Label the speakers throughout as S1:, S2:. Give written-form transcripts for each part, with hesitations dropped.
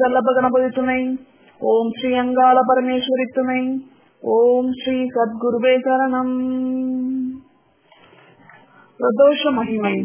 S1: வல்லப கணபதி துணை. ஓம் ஸ்ரீ அங்காள பரமேஸ்வரி துணை. ஓம் ஸ்ரீ சத்குருவே சரணம். பிரதோஷ மகிமை.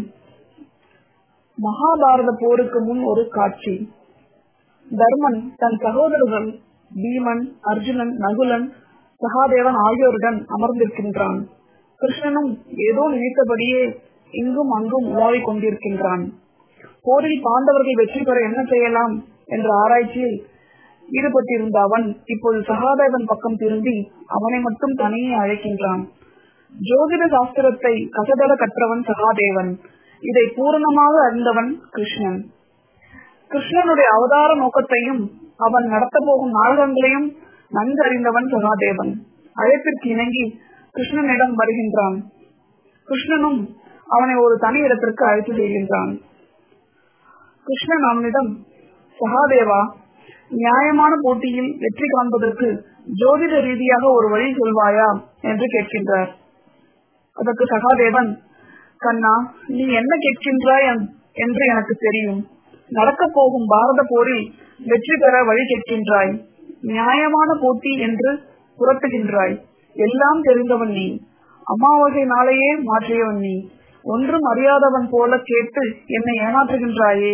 S1: மகாபாரத போருக்கு முன் ஒரு காட்சி. தர்மன் தன் சகோதரர்கள் பீமன், அர்ஜுனன், நகுலன், சகாதேவன் ஆகியோருடன் அமர்ந்திருக்கின்றான். கிருஷ்ணனும் ஏதோ நினைத்தபடியே இங்கும் அங்கும் உலாவிக் கொண்டிருக்கின்றான். போரில் பாண்டவர்கள் வெற்றி பெற என்ன செய்யலாம் என்ற ஆராய்ச்சியில் ஈடுபட்டிருந்த அவன் இப்போது சகாதேவன் பக்கம் திரும்பி அவனை மட்டும் தனியே அழைக்கின்றான். ஜோதிட சாஸ்திரத்தை கசடர கற்றவன் சகாதேவன். இதை பூரணமாக அறிந்தவன் கிருஷ்ணன். கிருஷ்ணனுடைய அவதார நோக்கத்தையும் அவன் நடத்த போகும் நாடகங்களையும் நன்கு அறிந்தவன் சகாதேவன். அழைப்பிற்கு இணங்கி கிருஷ்ணனிடம் வருகின்றான். கிருஷ்ணனும் அவனை ஒரு தனி இடத்திற்கு அழைத்து செல்கின்றான். கிருஷ்ணன் அவனிடம், சகாதேவா, நியாயமான போட்டியில் வெற்றி காண்பதற்கு ஜோதிட ரீதியாக ஒரு வழி சொல்வாயா என்று கேட்கின்றார். அதற்கு சகாதேவன், கண்ணா, நீ என்ன கேட்கின்றாய் என்று எனக்கு தெரியும். நடக்க போகும் பாரத போரில் வெற்றி பெற வழி கேட்கின்றாய். நியாயமான போட்டி என்று புரட்டுகின்றாய். எல்லாம் தெரிந்தவன் நீ. அமாவாசை நாளையே மாற்றியவன் நீ. ஒன்றும் அறியாதவன் போல கேட்டு என்னை ஏமாற்றுகின்றாயே.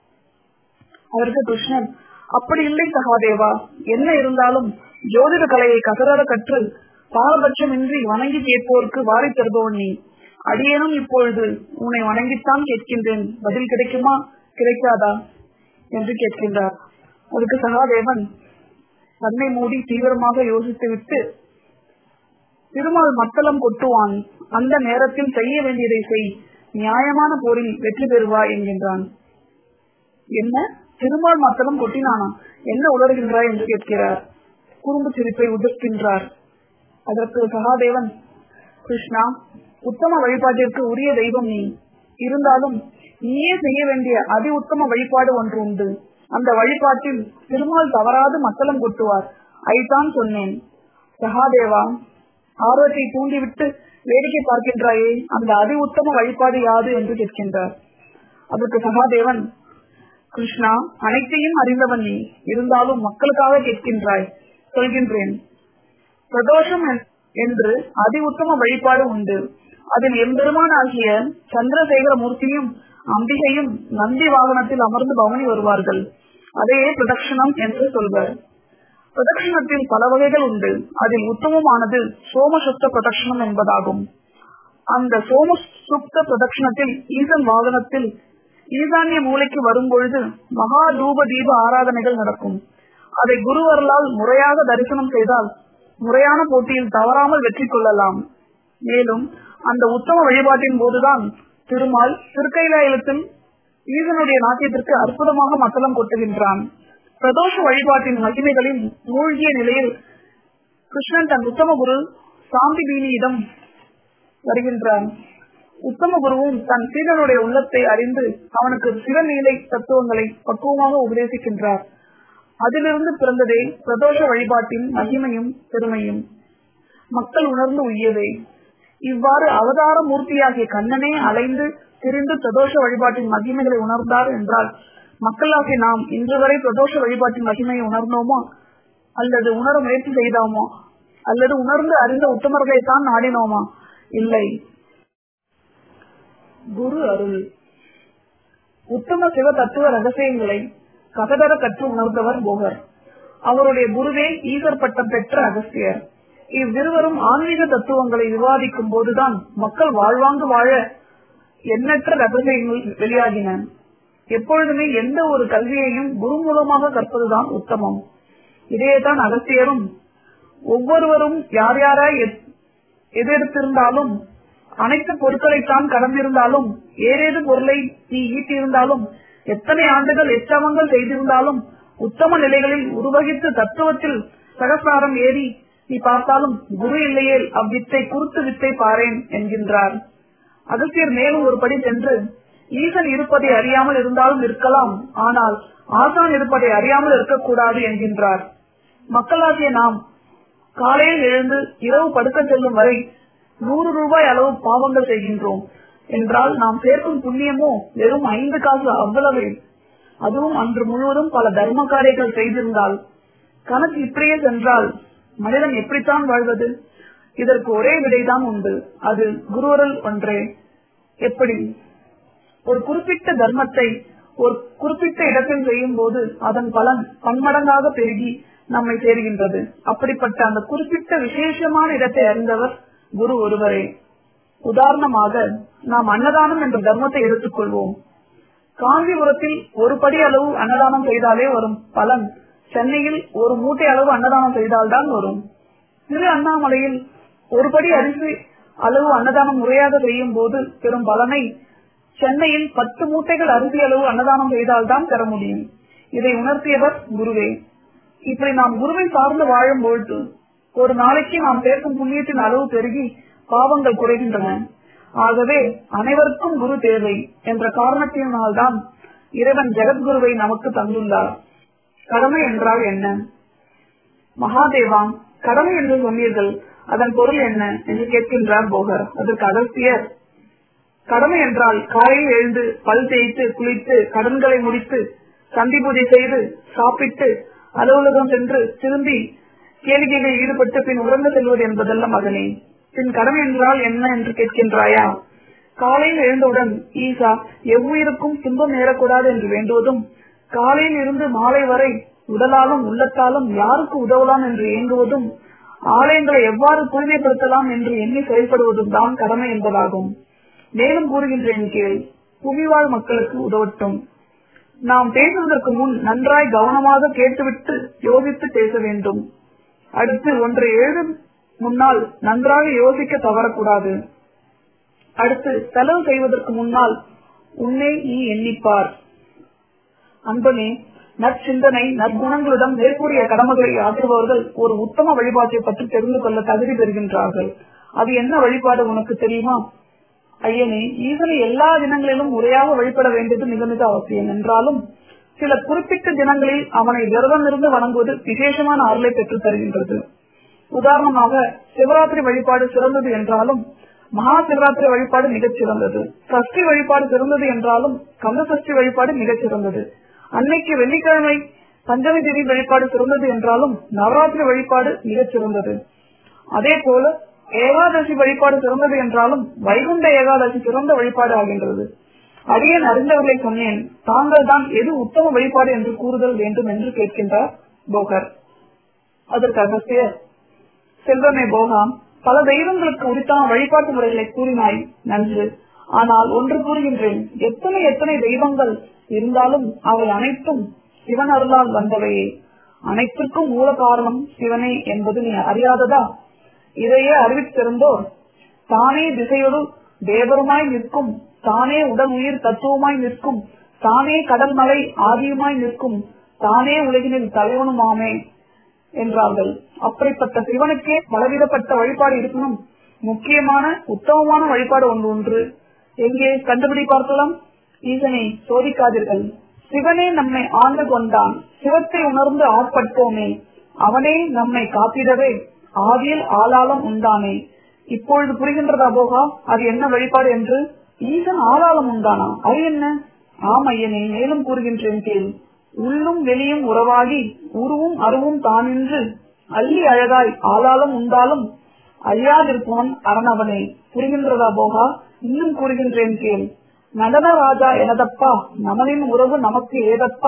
S1: அதற்கு கிருஷ்ணன், அப்படி இல்லை சகாதேவா. என்ன இருந்தாலும் ஜோதிட கலையை கசடர கற்று பாரபட்சமின்றி வணங்கி கேட்போருக்கு வாரி தருபவன் நீ. அடியேனும் இப்பொழுது உன்னை வணங்கித்தான் கேட்கின்றேன். பதில் கிடைக்குமா, கிடைக்காதா என்று கேட்கின்றார். அதற்கு சகாதேவன் கண்ணை மூடி தீவிரமாக யோசித்துவிட்டு, திருமால் மத்தளம் கொட்டுவான். அந்த நேரத்தில் செய்ய வேண்டியதை செய். நியாயமான போரில் வெற்றி பெறுவாய் என்கின்றான். என்ன, திருமால் மத்தளம் கொட்டினானா? என்ன உளறுகின்றாய் என்று கேட்கிறார். குறும்பு சிரிப்பை உதிர்க்கின்றார். அதற்கு சகாதேவன், கிருஷ்ணா, உத்தம வழிபாட்டிற்கு உரிய தெய்வம் நீ. இருந்தாலும் நீயே செய்ய வேண்டிய அதி உத்தம வழிபாடு ஒன்று உண்டு. அந்த வழிபாட்டில் திருமால் தவறாது மத்தளம் கொட்டுவார். ஐதான் சொன்னேன். சகாதேவா, ஆர்வத்தை தூண்டிவிட்டு வேடிக்கை பார்க்கின்றாயே, அந்த அதி உத்தம வழிபாடு யாது என்று கேட்கின்றார். அதற்கு சகாதேவன், கிருஷ்ணா, அனைத்தையும் அறிந்தவன் நீ. இருந்தாலும் மக்களுக்காக கேட்கின்றாய். சொல்கின்றேன். பிரதோஷம் என்று அதி உத்தம வழிபாடு உண்டு. அதில் எம்பெருமான் ஆகிய சந்திரசேகர மூர்த்தியும் அம்பிகையும் நந்தி வாகனத்தில் அமர்ந்து பவனி வருவார்கள். அதையே பிரதட்சணம் என்று சொல்வர். பிரதட்சணத்தில் பல வகைகள் உண்டு. அதில் உத்தமமானது சோமசுப்த பிரதட்சணம் என்பதாகும். அந்த சோமசுப்த பிரதட்சணத்தில் ஈசன் வாகனத்தில் ஈசான்ய மூலைக்கு வரும்பொழுது மகா தூப தீப ஆராதனைகள் நடக்கும். அதை குருவர்களால் முறையாக தரிசனம் செய்தால் முறையான போட்டியில் தவறாமல் வெற்றி கொள்ளலாம். மேலும் அந்த உத்தம வழிபாட்டின் போதுதான் திருமால் திருக்கைலாயத்தில் ஈசனுடைய நாட்டியத்திற்கு அற்புதமாக மத்தளம் கொட்டுகின்றான். பிரதோஷ வழிபாட்டின் மகிமைகளில் மூழ்கிய நிலையில் கிருஷ்ணன் தன் உத்தம குரு சாம்பிபீனியிடம் வருகின்றான். உத்தம குருவும் தன் சீடனுடைய உள்ளத்தை அறிந்து அவனுக்கு சிவநீலை தத்துவங்களை பக்குவமாக உபதேசிக்கின்றார். அதிலிருந்து பிறந்ததே பிரதோஷ வழிபாட்டின் மகிமையும் பெருமையும். மக்கள் உணர்ந்து உய்யவே. இவ்வாறு அவதார மூர்த்தியாகிய கண்ணனே அலைந்து திரிந்து பிரதோஷ வழிபாட்டின் மகிமைகளை உணர்ந்தார் என்றால், மக்களாகிய நாம் இன்று வரை பிரதோஷ வழிபாட்டின் மகிமையை உணர்ந்தோமோ, அல்லது உணர முயற்சி செய்தோமோ, அல்லது உணர்ந்து அறிந்த உத்தமர்களை தான் நாடினோமா? இல்லை. குரு அருள். உத்தம சிவ தத்துவ ரகசியங்களை கசடர கற்று உணர்ந்தவர் போகர். அவருடைய குருவே ஈசர் பட்டம் பெற்ற அகஸ்தியர். இவ்விருவரும் ஆன்மீக தத்துவங்களை விவாதிக்கும் போதுதான் மக்கள் வாழ்வாங்கு வாழ எண்ணற்ற ரகசியங்கள் வெளியாகின. எப்பொழுதுமே எந்த ஒரு கல்வியையும் குரு மூலமாக கற்பதுதான் உத்தமம். இதையேதான் அகஸ்தியரும், ஒவ்வொருவரும் யார் யாராய் எதிர்த்திருந்தாலும், அனைத்து பொருட்களைத்தான் கடந்திருந்தாலும், ஏதேது பொருளை நீ ஈட்டியிருந்தாலும், எத்தனை ஆண்டுகள் எச்சமங்கள் செய்திருந்தாலும், உத்தம நிலைகளில் உருவகித்து தத்துவத்தில் சகசாரம் ஏறி நீ பார்த்தாலும் குரு இல்லையே அவ்வித்தை குருத்து வித்தை பாரேன் என்கின்றார். அகஸ்தியர் மேலும் ஒரு படி சென்று, ஈசன் இருப்பதை அறியாமல் இருந்தாலும் இருக்கலாம், ஆனால் ஆசான் இருப்பதை அறியாமல் இருக்கக்கூடாது என்கின்றார். மக்களாகிய நாம் காலையில் எழுந்து இரவு படுக்க செல்லும் வரை 100 ரூபாய் அளவு பாவங்கள் செய்கின்றோம் என்றால் நாம் சேர்க்கும் புண்ணியமோ வெறும் 5 காசு, அவ்வளவு. அதுவும் அன்று முழுவதும் பல தர்ம காரியங்கள் செய்திருந்தால், கணக்கு இப்படியே சென்றால் மனிதன் எப்படித்தான் வாழ்வது? இதற்கு ஒரே விடைதான் உண்டு. அது குருவருள் ஒன்றே. எப்படி? ஒரு குறிப்பிட்ட தர்மத்தை ஒரு குறிப்பிட்ட இடத்தில் செய்யும் போது அதன் பலன் பன்மடங்காக பெருகி நம்மை சேர்கின்றது. அப்படிப்பட்ட அந்த குறிப்பிட்ட விசேஷமான இடத்தை அறிந்தவர் குரு ஒருவரே. உதாரணமாக நாம் அன்னதானம் என்ற தர்மத்தை எடுத்துக்கொள்வோம். காஞ்சிபுரத்தில் ஒரு படி அளவு அன்னதானம் செய்தாலே வரும் பலன் சென்னையில் ஒரு மூட்டை அளவு அன்னதானம் செய்தால்தான் வரும். திரு அண்ணாமலையில் ஒரு படி அரிசி அளவு அன்னதானம் முறையாக செய்யும் போது பெரும் பலனை சென்னையில் 10 மூட்டைகள் அரிசி அளவு அன்னதானம் செய்தால்தான் பெற முடியும். இதை உணர்த்தியவர் குருவே. இப்படி நாம் குருவை சார்ந்து வாழும் பொழுது ஒரு நாளைக்கு நாம் சேர்க்கும் புண்ணியத்தின் அளவு பெருகி பாவங்கள் குறைகின்றன. ஆகவே அனைவருக்கும் குரு தேவை என்ற காரணத்தினால்தான் இறைவன் ஜெகத்குருவை நமக்கு தந்துள்ளார். கடமை என்றால் என்ன? மகாதேவா, கடமை என்று சொன்னீர்கள், அதன் பொருள் என்ன என்று கேட்கின்றார் போகர். அதற்கு அகஸ்தியர், கடமை என்றால் காலையில் எழுந்து பல் தேய்த்து குளித்து கடன்களை முடித்து சந்தி பூஜை செய்து சாப்பிட்டு அலுவலகம் சென்று திரும்பி கேளிக்கைகளில் ஈடுபட்டு பின் உறங்க செல்வது என்பதல்ல மகனே. பின் கடமை என்றால் என்ன என்று கேட்கின்றாயா? காலையில் எழுந்தவுடன் ஈசா எவ்வுயிருக்கும் துன்பம் நேரக்கூடாது என்று வேண்டுவதும், காலையில் இருந்து மாலை வரை உடலாலும் உள்ளத்தாலும் யாருக்கு உதவலாம் என்று இயங்குவதும், ஆலயங்களை எவ்வாறு தூய்மைப்படுத்தலாம் என்று எண்ணி செயல்படுவதும் தான் கடமை என்பதாகும். மேலும் கூறுகின்றேன் கேள். புவிவாழ் மக்களுக்கு உதவட்டும். நாம் பேசுவதற்கு முன் நன்றாய் கவனமாக கேட்டுவிட்டு யோசித்து பேச வேண்டும். அடுத்து ஒன்றை எழுதும் முன்னால் நன்றாக யோசிக்க தவறக்கூடாது. அடுத்து செலவு செய்வதற்கு முன்னால் உன்னை நீ எண்ணிப்பார். அன்பனே, நற்சிந்தனை நற்குணங்களுடன் மேற்கூறிய கடமைகளை ஆற்றுபவர்கள் ஒரு உத்தம வழிபாட்டை பற்றி தெரிந்து கொள்ள தகுதி பெறுகின்றார்கள். அது என்ன வழிபாடு உனக்கு தெரியுமா? ஐயனே, ஈசனை எல்லா தினங்களிலும் முறையாக வழிபட வேண்டியது மிக மிக அவசியம். என்றாலும் சில குறிப்பிட்ட தினங்களில் அவனை விரதம் இருந்து வணங்குவது விசேஷமான அருளை பெற்று தருகின்றது. உதாரணமாக சிவராத்திரி வழிபாடு சிறந்தது என்றாலும் மகா சிவராத்திரி வழிபாடு மிகச் சிறந்தது. சஷ்டி வழிபாடு சிறந்தது என்றாலும் கந்த சஷ்டி வழிபாடு மிகச் சிறந்தது. அன்னைக்கு வெள்ளிக்கிழமை பஞ்சமி தேதி வழிபாடு சிறந்தது என்றாலும் நவராத்திரி வழிபாடு மிகச் சிறந்தது. அதே போல ஏகாதசி வழிபாடு சிறந்தது என்றாலும் வைகுண்ட ஏகாதசி சிறந்த வழிபாடு ஆகின்றது. அடியேன் அறிந்தவர்களை சொன்னேன், தாங்கள் தான் எது உத்தம வழிபாடு என்று கூறுதல் வேண்டும் என்று கேட்கின்றார் போகர். அதற்கு அகஸ்தியர், செல்வமே போகா, பல தெய்வங்களுக்கு உரித்தான வழிபாட்டு முறைகளை கூறினாய், நன்று. ஆனால் ஒன்று கூறுகின்றேன், எத்தனை எத்தனை தெய்வங்கள் இருந்தாலும் அவை அனைத்தும் சிவன் அருளால் வந்தவையே. அனைத்திற்கும் மூல காரணம் சிவனே என்பது நீ அறியாததா? இதையே அறிவித்திருந்தோர் தானே திசையோடு தேவருமாய் நிற்கும், தானே உடல் உயிர் தத்துவமாய் நிற்கும், தானே கடல் மலை ஆதியுமாய் நிற்கும், தானே உலகினில் தலைவனுமாமே என்றார்கள். அப்படிப்பட்ட சிவனுக்கே பலவிதப்பட்ட வழிபாடு இருக்கணும். முக்கியமான உத்தமமான வழிபாடு ஒன்று எங்கே கண்டுபிடி பார்க்கலாம்? ஈசனை சோதிக்காதீர்கள். சிவனே நம்மை ஆண்டு கொண்டான், சிவத்தை உணர்ந்து ஆட்பட்டோமே, அவனே நம்மை காத்திடவே ஆதியில் ஆளாளம் உண்டானே. இப்பொழுது புரிகின்றதா போகா அது என்ன வழிபாடு என்று? ஈசன் ஆளாளம் உண்டானா? அது என்ன? ஆம் ஐயனே, மேலும் கூறுகின்றேன் கேள். உள்ளும் வெளியும் உறவாகி உருவும் அருவும் தானின்று அள்ளி அழகாய் ஆளாளம் உண்டாலும் அழியாதிருப்பவன் அரணவனே. புரிகின்றதா போகா? இன்னும் கூறுகின்றேன் கேள். நடனராஜா எனதப்பா, நமனின் உறவு நமக்கு ஏதப்பா,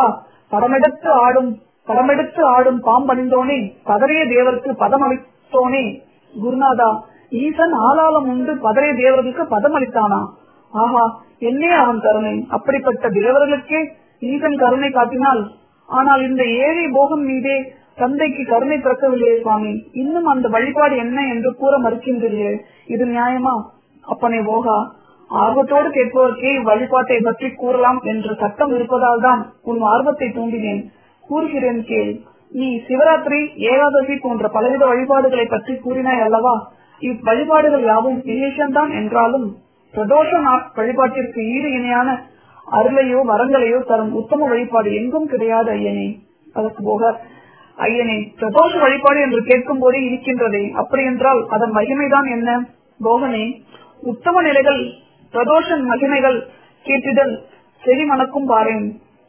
S1: படமெடுத்து ஆடும் பாம்பணிந்தோனே, பதறிய தேவருக்கு பதம் அளித்தோனே. குருநாதா, ஈசன் ஆளாளம் உண்டு பதறிய தேவர்களுக்கு பதம் அளித்தானா? ஆஹா, என்னே அவன் கருணை! அப்படிப்பட்ட தேவர்களுக்கே ஈசன் கருணை காட்டினால், ஆனால் இந்த ஏழை போகம் மீதே தந்தைக்கு கருணை பிறக்கவில்லையே சுவாமி, இன்னும் அந்த வழிபாடு என்ன என்று கூற மறுக்கின்றீர்களே, இது நியாயமா? அப்பனே போகா, ஆர்வத்தோடு கேட்பவர்க்கே வழிபாட்டை பற்றி கூறலாம் என்ற சட்டம் இருப்பதால் தான் உன் ஆர்வத்தை தூண்டினேன். கூறுகிறேன் கேள். நீ சிவராத்திரி ஏகாதசி போன்ற பலவித வழிபாடுகளை பற்றி கூறினாய் அல்லவா? இவ்வழிபாடுகள் யாவும் விசேஷம்தான் என்றாலும் பிரதோஷ வழிபாட்டிற்கு ஈடு இணையான அருளையோ வரங்களையோ தரும் உத்தம வழிபாடு எங்கும் கிடையாது ஐயனே. அதற்கு போக, ஐயனே, பிரதோஷ வழிபாடு என்று கேட்கும் போதே இருக்கின்றதே, அப்படி என்றால் அதன் மகிமைதான் என்ன? போகனே, உத்தம நிலைகள் பிரதோஷ மகிமைகள் கேட்டிடல் செவி மணக்கும் பாரேன்.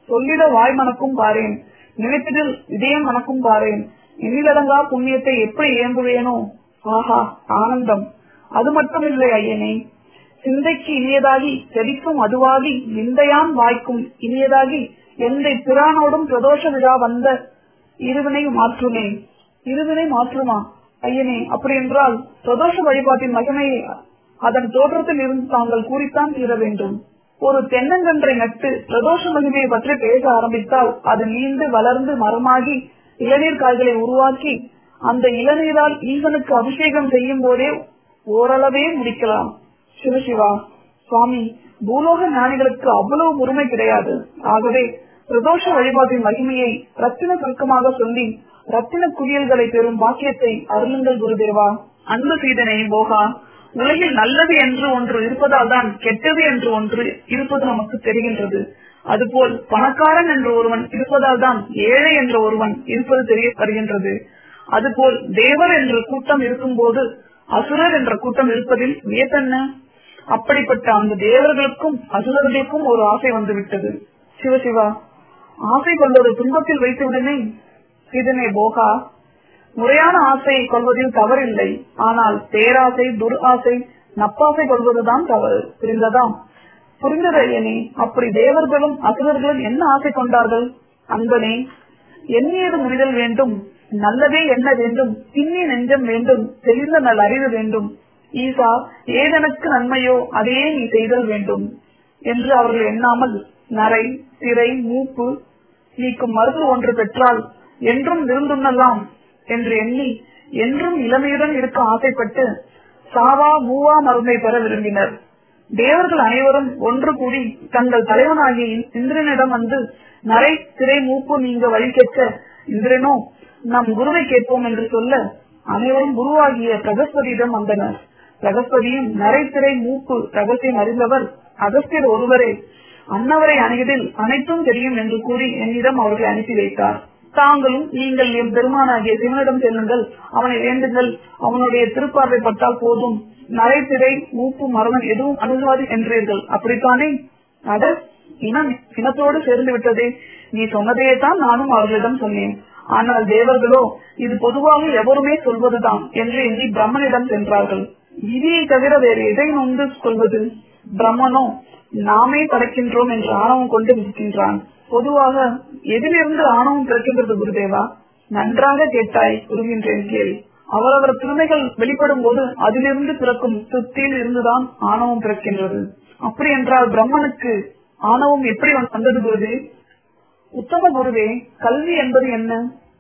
S1: சொல்லிட வாய் மணக்கும் பாரேன், நினைப்பதில் இதயம் மணக்கும் பாரேன். எண்ணிலடங்கா புண்ணியத்தை எப்படி ஏம்புவேனோ. ஆஹா ஆனந்தம்! அது மட்டுமில்லை ஐயனே, சிந்தைக்கு இனியதாகி செடிக்கும் அதுவாகி நிந்தையான் வாய்க்கும் இனியதாகி எந்தை பிரானோடும் பிரதோஷ விழா வந்த இருவினை மாற்றுமே. இருவினை மாற்றுமா ஐயனே? அப்படி என்றால் பிரதோஷ வழிபாட்டின் மகிமையை அதன் தோற்றத்தில் இருந்து தாங்கள் கூறித்தான் தீர வேண்டும். ஒரு தென்னங்கன்றை நட்டு பிரதோஷ மகிமையை பற்றி பேச ஆரம்பித்தால் அது நீண்டு வளர்ந்து மரமாகி இளநீர் காய்களை உருவாக்கி அந்த இளநீரால் ஈசனுக்கு அபிஷேகம் செய்யும் போதே ஓரளவே முடிக்கலாம். சிவசிவா சுவாமி, பூலோக ஞானிகளுக்கு அவ்வளவு உரிமை கிடையாது. ஆகவே பிரதோஷ வழிபாட்டின் மகிமையை ரத்தின சுருக்கமாக சொல்லி ரத்தின குவியல்களை பெறும் பாக்கியத்தை அருளுங்கள் குருதேவா. அன்பு சீதனை போகா, உலகில் நல்லது என்று ஒன்று இருப்பதால் தான் கெட்டது என்று ஒன்று இருப்பது நமக்கு தெரிகின்றது. அதுபோல் பணக்காரன் என்று ஒருவன் இருப்பதால் தான் ஏழை என்ற ஒருவன் இருப்பது தெரிய வருகின்றது. அதுபோல் தேவர் என்ற கூட்டம் இருக்கும் போது அசுரர் என்ற கூட்டம் இருப்பதில் வியப்பென்ன? அப்படிப்பட்ட அந்த தேவர்களுக்கும் அசுரர்களுக்கும் ஒரு ஆசை வந்துவிட்டது. சிவசிவா, ஆசை கொள்வது துன்பத்தில் வைத்துவிடனே. இதனை போகா, முறையான ஆசையை கொள்வதில் தவறில்லை. ஆனால் பேராசை, துர்ஆசை, நப்பாசை கொள்வதுதான் தவறு. புரிந்ததா? புரிந்தது ஐயனே. அப்படி தேவர்களும் அசுரர்களும் என்ன ஆசை கொண்டார்கள்? அன்பனே, எண்ணியது முடிதல் வேண்டும், நல்லதே எண்ண வேண்டும், திண்ணி நெஞ்சம் வேண்டும், தெளிந்த நல் அறிவு வேண்டும். ஈசா, ஏதெனக்கு நன்மையோ அதையே நீ செய்தல் வேண்டும் என்று அவர்கள் எண்ணாமல் நரை, திரை, மூப்பு நீக்கும் மருந்து ஒன்று பெற்றால் என்றும் விருந்துண்ணலாம் என்று எண்ணி என்றும் இளமையுடன் இருக்க ஆசைப்பட்டு சாவா மூவா மருந்தை பெற விரும்பினர். தேவர்கள் அனைவரும் ஒன்று கூடி தங்கள் தலைவனாகிய இந்திரனிடம் வந்து நரை, திரை, மூப்பு நீங்க வழி கேட்க இந்திரனோ நம் குருவை கேட்போம் என்று சொல்ல அனைவரும் குருவாகிய பிரகஸ்பதியிடம் வந்தனர். பிரகஸ்பதியும் நரை, திரை, மூப்பு ரகசியம் அறிந்தவர் அகஸ்தியர் ஒருவரே. அன்னவரை அணுகிடில் அனைத்தும் தெரியும் என்று கூறி என்னிடம் அவர்களை அனுப்பி வைத்தார். தாங்களும் நீங்கள் என் பெருமானாகிய சிவனிடம் செல்லுங்கள், அவனை வேண்டுங்கள், அவனுடைய திருப்பார்வை பட்டால் போதும், நரை, திரை, மூப்பு மரணம் எதுவும் அணுகாது என்றீர்கள், அப்படித்தானே? அட, இனம் சினத்தோடு சேர்ந்து விட்டதே. நீ சொன்னதையே தான் நானும் அவர்களிடம் சொன்னேன். ஆனால் தேவர்களோ இது பொதுவாக எவருமே சொல்வதுதான் என்று எண்ணி பிரம்மனிடம் சென்றார்கள். விதியை தவிர வேறு எதை நொந்து கொள்வது? பிரம்மனோ நாமே படைக்கின்றோம் என்று ஆணவம் கொண்டு இருக்கின்றான். பொதுவாக எதிலிருந்து ஆணவம் பிறக்கின்றது குருதேவா? நன்றாக கேட்டாய், கூறுகின்றேன் கேள். அவரவர் திறமைகள் வெளிப்படும் போது அதிலிருந்து பிறக்கும் திருப்தியில் இருந்துதான் ஆணவம் பிறக்கின்றது. அப்படி என்றால் பிரம்மனுக்கு ஆணவம் எப்படி வந்தது குருவே? உத்தம குருவே, கல்வி என்பது என்ன?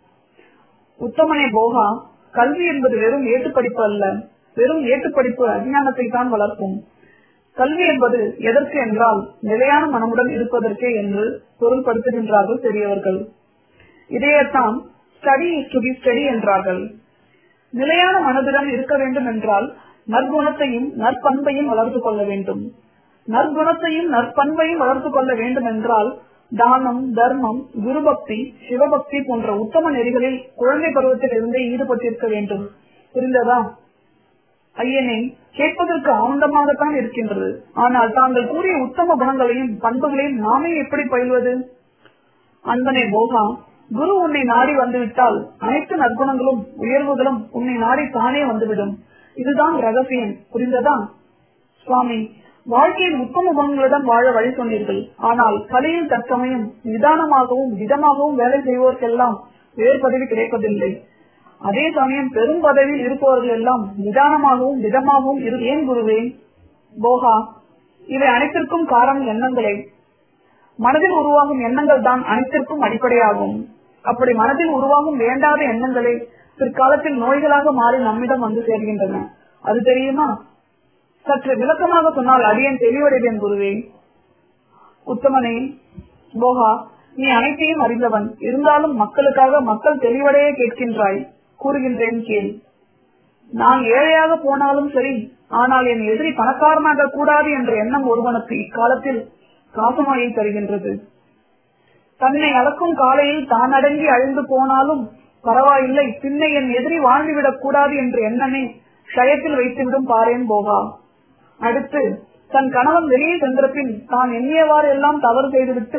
S1: உத்தமனே போகா, கல்வி என்பது வெறும் ஏட்டுப்படிப்பு அல்ல. வெறும் ஏட்டுப்படிப்பு அஞ்ஞானத்தை தான் வளர்க்கும். கல்வி என்பது எதற்கு என்றால் நிலையான மனமுடன் இருப்பதற்கே என்று பொருள்படுத்துகின்றார்கள் பெரியவர்கள். இதையத்தான் ஸ்டடி டு பி ஸ்டடி என்றார்கள். நிலையான மனதுடன் இருக்க வேண்டும் என்றால் நற்குணத்தையும் நற்பண்பையும் வளர்த்து கொள்ள வேண்டும். நற்குணத்தையும் நற்பண்பையும் வளர்த்து கொள்ள வேண்டும் என்றால் தானம், தர்மம், குருபக்தி, சிவபக்தி போன்ற உத்தம நெறிகளில் குழந்தை பருவத்தில் இருந்தே ஈடுபட்டிருக்க வேண்டும். புரிந்ததா? ஐயனே, கேட்பதற்கு ஆனந்தமாகத்தான் இருக்கின்றது. ஆனால் தாங்கள் கூறிய உத்தம குணங்களையும் பண்புகளையும் நாமே எப்படி பயில்வது? அன்பனே போகா, குரு உன்னை நாடி வந்துவிட்டால் அனைத்து நற்குணங்களும் உயர்வுகளும் உன்னை நாடி தானே வந்துவிடும். இதுதான் ரகசியம். புரிந்ததா? சுவாமி, வாழ்க்கையில் உத்தம குணங்களுடன் வாழ வழி சொன்னீர்கள். ஆனால் கலையில் தற்சமயம் நிதானமாகவும் விதமாகவும் வேலை செய்வோருக்கெல்லாம் வேறு பதவி கிடைப்பதில்லை. அதே சமயம் பெரும் பதவியில் இருப்பவர்கள் எல்லாம் நிதானமாகவும் விதமாகவும் ஏன் குருவே? போகா, இவை அனைத்திற்கும் காரணம் எண்ணங்களே. மனதில் உருவாகும் எண்ணங்கள் தான் அனைத்திற்கும் அடிப்படையாகும். அப்படி மனதில் உருவாகும் வேண்டாத எண்ணங்களே பிற்காலத்தில் நோய்களாக மாறி நம்மிடம் வந்து சேர்கின்றன. அது தெரியுமா? சற்று விளக்கமாக சொன்னால் அடியேன் தெளிவடைவேன் குருவே. உத்தமனே போகா, நீ அனைத்தையும் அறிந்தவன். இருந்தாலும் மக்களுக்காக மக்கள் தெளிவடைய கேட்கின்றாய். கூறுகின்றேன் கேள். நான் ஏழையாக போனாலும் சரி, ஆனால் என் எதிரி பணக்காரனாக கூடாது என்ற எண்ணம் ஒருவனுக்கு இக்காலத்தில் காசமாயை தருகின்றது. தன்னை அளக்கும் காலையில் தான் அடங்கி அழிந்து போனாலும் பரவாயில்லை, பின்னை என் எதிரி வாழ்ந்துவிடக் கூடாது என்ற எண்ணமே ஷயத்தில் வைத்துவிடும் பாரேன் போகா. அடுத்து தன் கணவன் வெளியே சென்ற பின் தான் எண்ணியவாறு எல்லாம் தவறு செய்துவிட்டு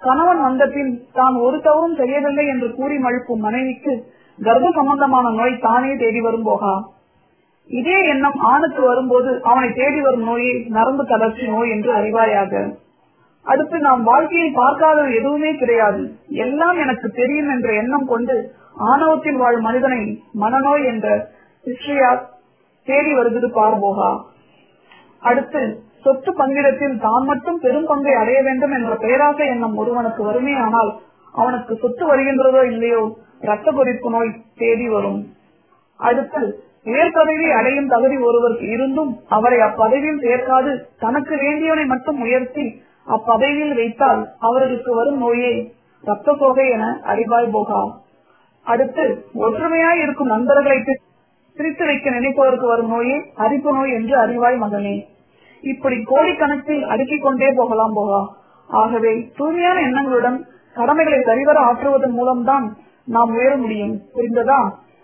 S1: கணவன் வந்த பின் தான் ஒரு தவறும் செய்யவில்லை என்று கூறி மழுப்பும் மனைவிக்கு கர்ப்ப சம்பந்தமான நோய் தானே தேடி வரும் போகா. இதே எண்ணம் ஆணுக்கு வரும்போது அவனை தேடி வரும் நோயை நரம்பு தளர்ச்சி நோய் என்று அறிவாயாக. அடுத்து நாம் வாழ்க்கையில் பார்க்காத எதுவுமே கிடையாது, எல்லாம் எனக்கு தெரியும் என்ற எண்ணம் கொண்டு ஆணவத்தில் வாழும் மனிதனை மனநோய் என்ற ஹிஸ்டரியா தேடி வருகிறது பார்போகா. அடுத்து சொத்து பங்கிடத்தில் தான் மட்டும் பெரும் பங்கை அடைய வேண்டும் என்ற பேராசை எண்ணம் ஒருவனுக்கு வருமே, ஆனால் அவனுக்கு சொத்து வருகின்றதோ இல்லையோ இரத்த கொதிப்பு நோய் தேடி வரும். அடுத்து உயர் பதவி அடையும் தகுதி ஒருவருக்கு இருந்தும் அவரை அப்பதவியில் சேர்க்காது தனக்கு வேண்டியவனை மட்டும் உயர்த்தி அப்பதவியில் வைத்தால் அவர்களுக்கு வரும் நோயே ரத்த சோகை என அறிவாய் போகா. அடுத்து ஒற்றுமையாய் இருக்கும் நண்பர்களை பிரித்து வைக்க நினைப்பவருக்கு வரும் நோயே அரிப்பு நோய் என்று அறிவாய் மகனே. இப்படி கோடிக்கணக்கில் அடுக்கிக் கொண்டே போகலாம் போகா. ஆகவே தூய்மையான எண்ணங்களுடன் கடமைகளை சரிவர ஆற்றுவதன் மூலம்தான் நாம் உயர முடியும். புரிந்ததா?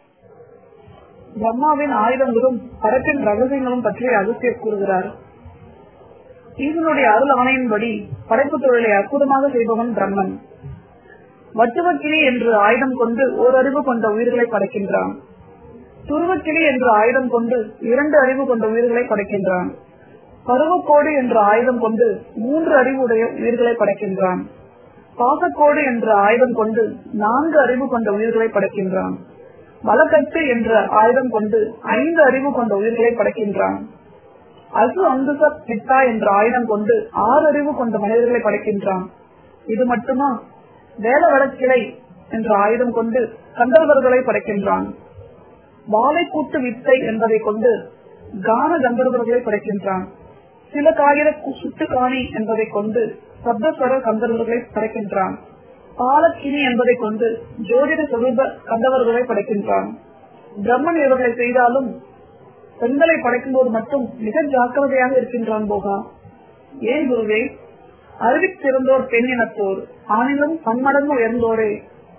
S1: பிரம்மாவின் ஆயுதங்களும் படத்தின் ரகசியங்களும் பற்றி அகஸ்தியர் கூறுகிறார். ஈசனுடைய அருள் ஆணையின்படி படைப்பு தொழிலை அற்புதமாக செய்பவன் பிரம்மன். வட்டுவக்கிளி என்று ஆயுதம் கொண்டு ஓரறிவு கொண்ட உயிர்களை படைக்கின்றான். துருவக்கிளி என்று ஆயுதம் கொண்டு 2 அறிவு கொண்ட உயிர்களை படைக்கின்றான். பருவக்கோடு என்ற ஆயுதம் கொண்டு 3 அறிவுடைய உயிர்களை படைக்கின்றான். பாசக்கோடு என்ற ஆயுதம் கொண்டு 4 அறிவு கொண்ட உயிர்களை படைக்கின்றான். வலக்கட்டு என்ற ஆயுதம் கொண்டு 5 அறிவு கொண்ட உயிர்களை படைக்கின்றான். அசு அந்துச பித்தா என்ற ஆயுதம் கொண்டு 6 அறிவு கொண்ட மனிதர்களை படைக்கின்றான். இது மட்டுமா? வேத வழக்கிளை என்ற ஆயுதம் கொண்டு கந்தர்வர்களை படைக்கின்றான். வாழைக்கூட்டு வித்தை என்பதை கொண்டு கான கந்தர்வர்களை படைக்கின்றான். சில காகித சுட்டு காணி என்பதை கொண்டு சப்தஸ்வர கந்தர்வர்களை படைக்கின்றான். பாலக்கினி என்பதை கொண்டு ஜோதிட சொரூப கந்தவர்களை படைக்கின்றான். பிரம்மன் இவர்களை செய்தாலும் பெண்களை படைக்கும் போது மட்டும் மிக ஜாக்கிரதையாக இருக்கின்றான் போகா. ஏன் குருவே? அறிவித்திருந்தோர் பெண் இனத்தோர், ஆணிலும் பன்மடங்கு உயர்ந்தோரே.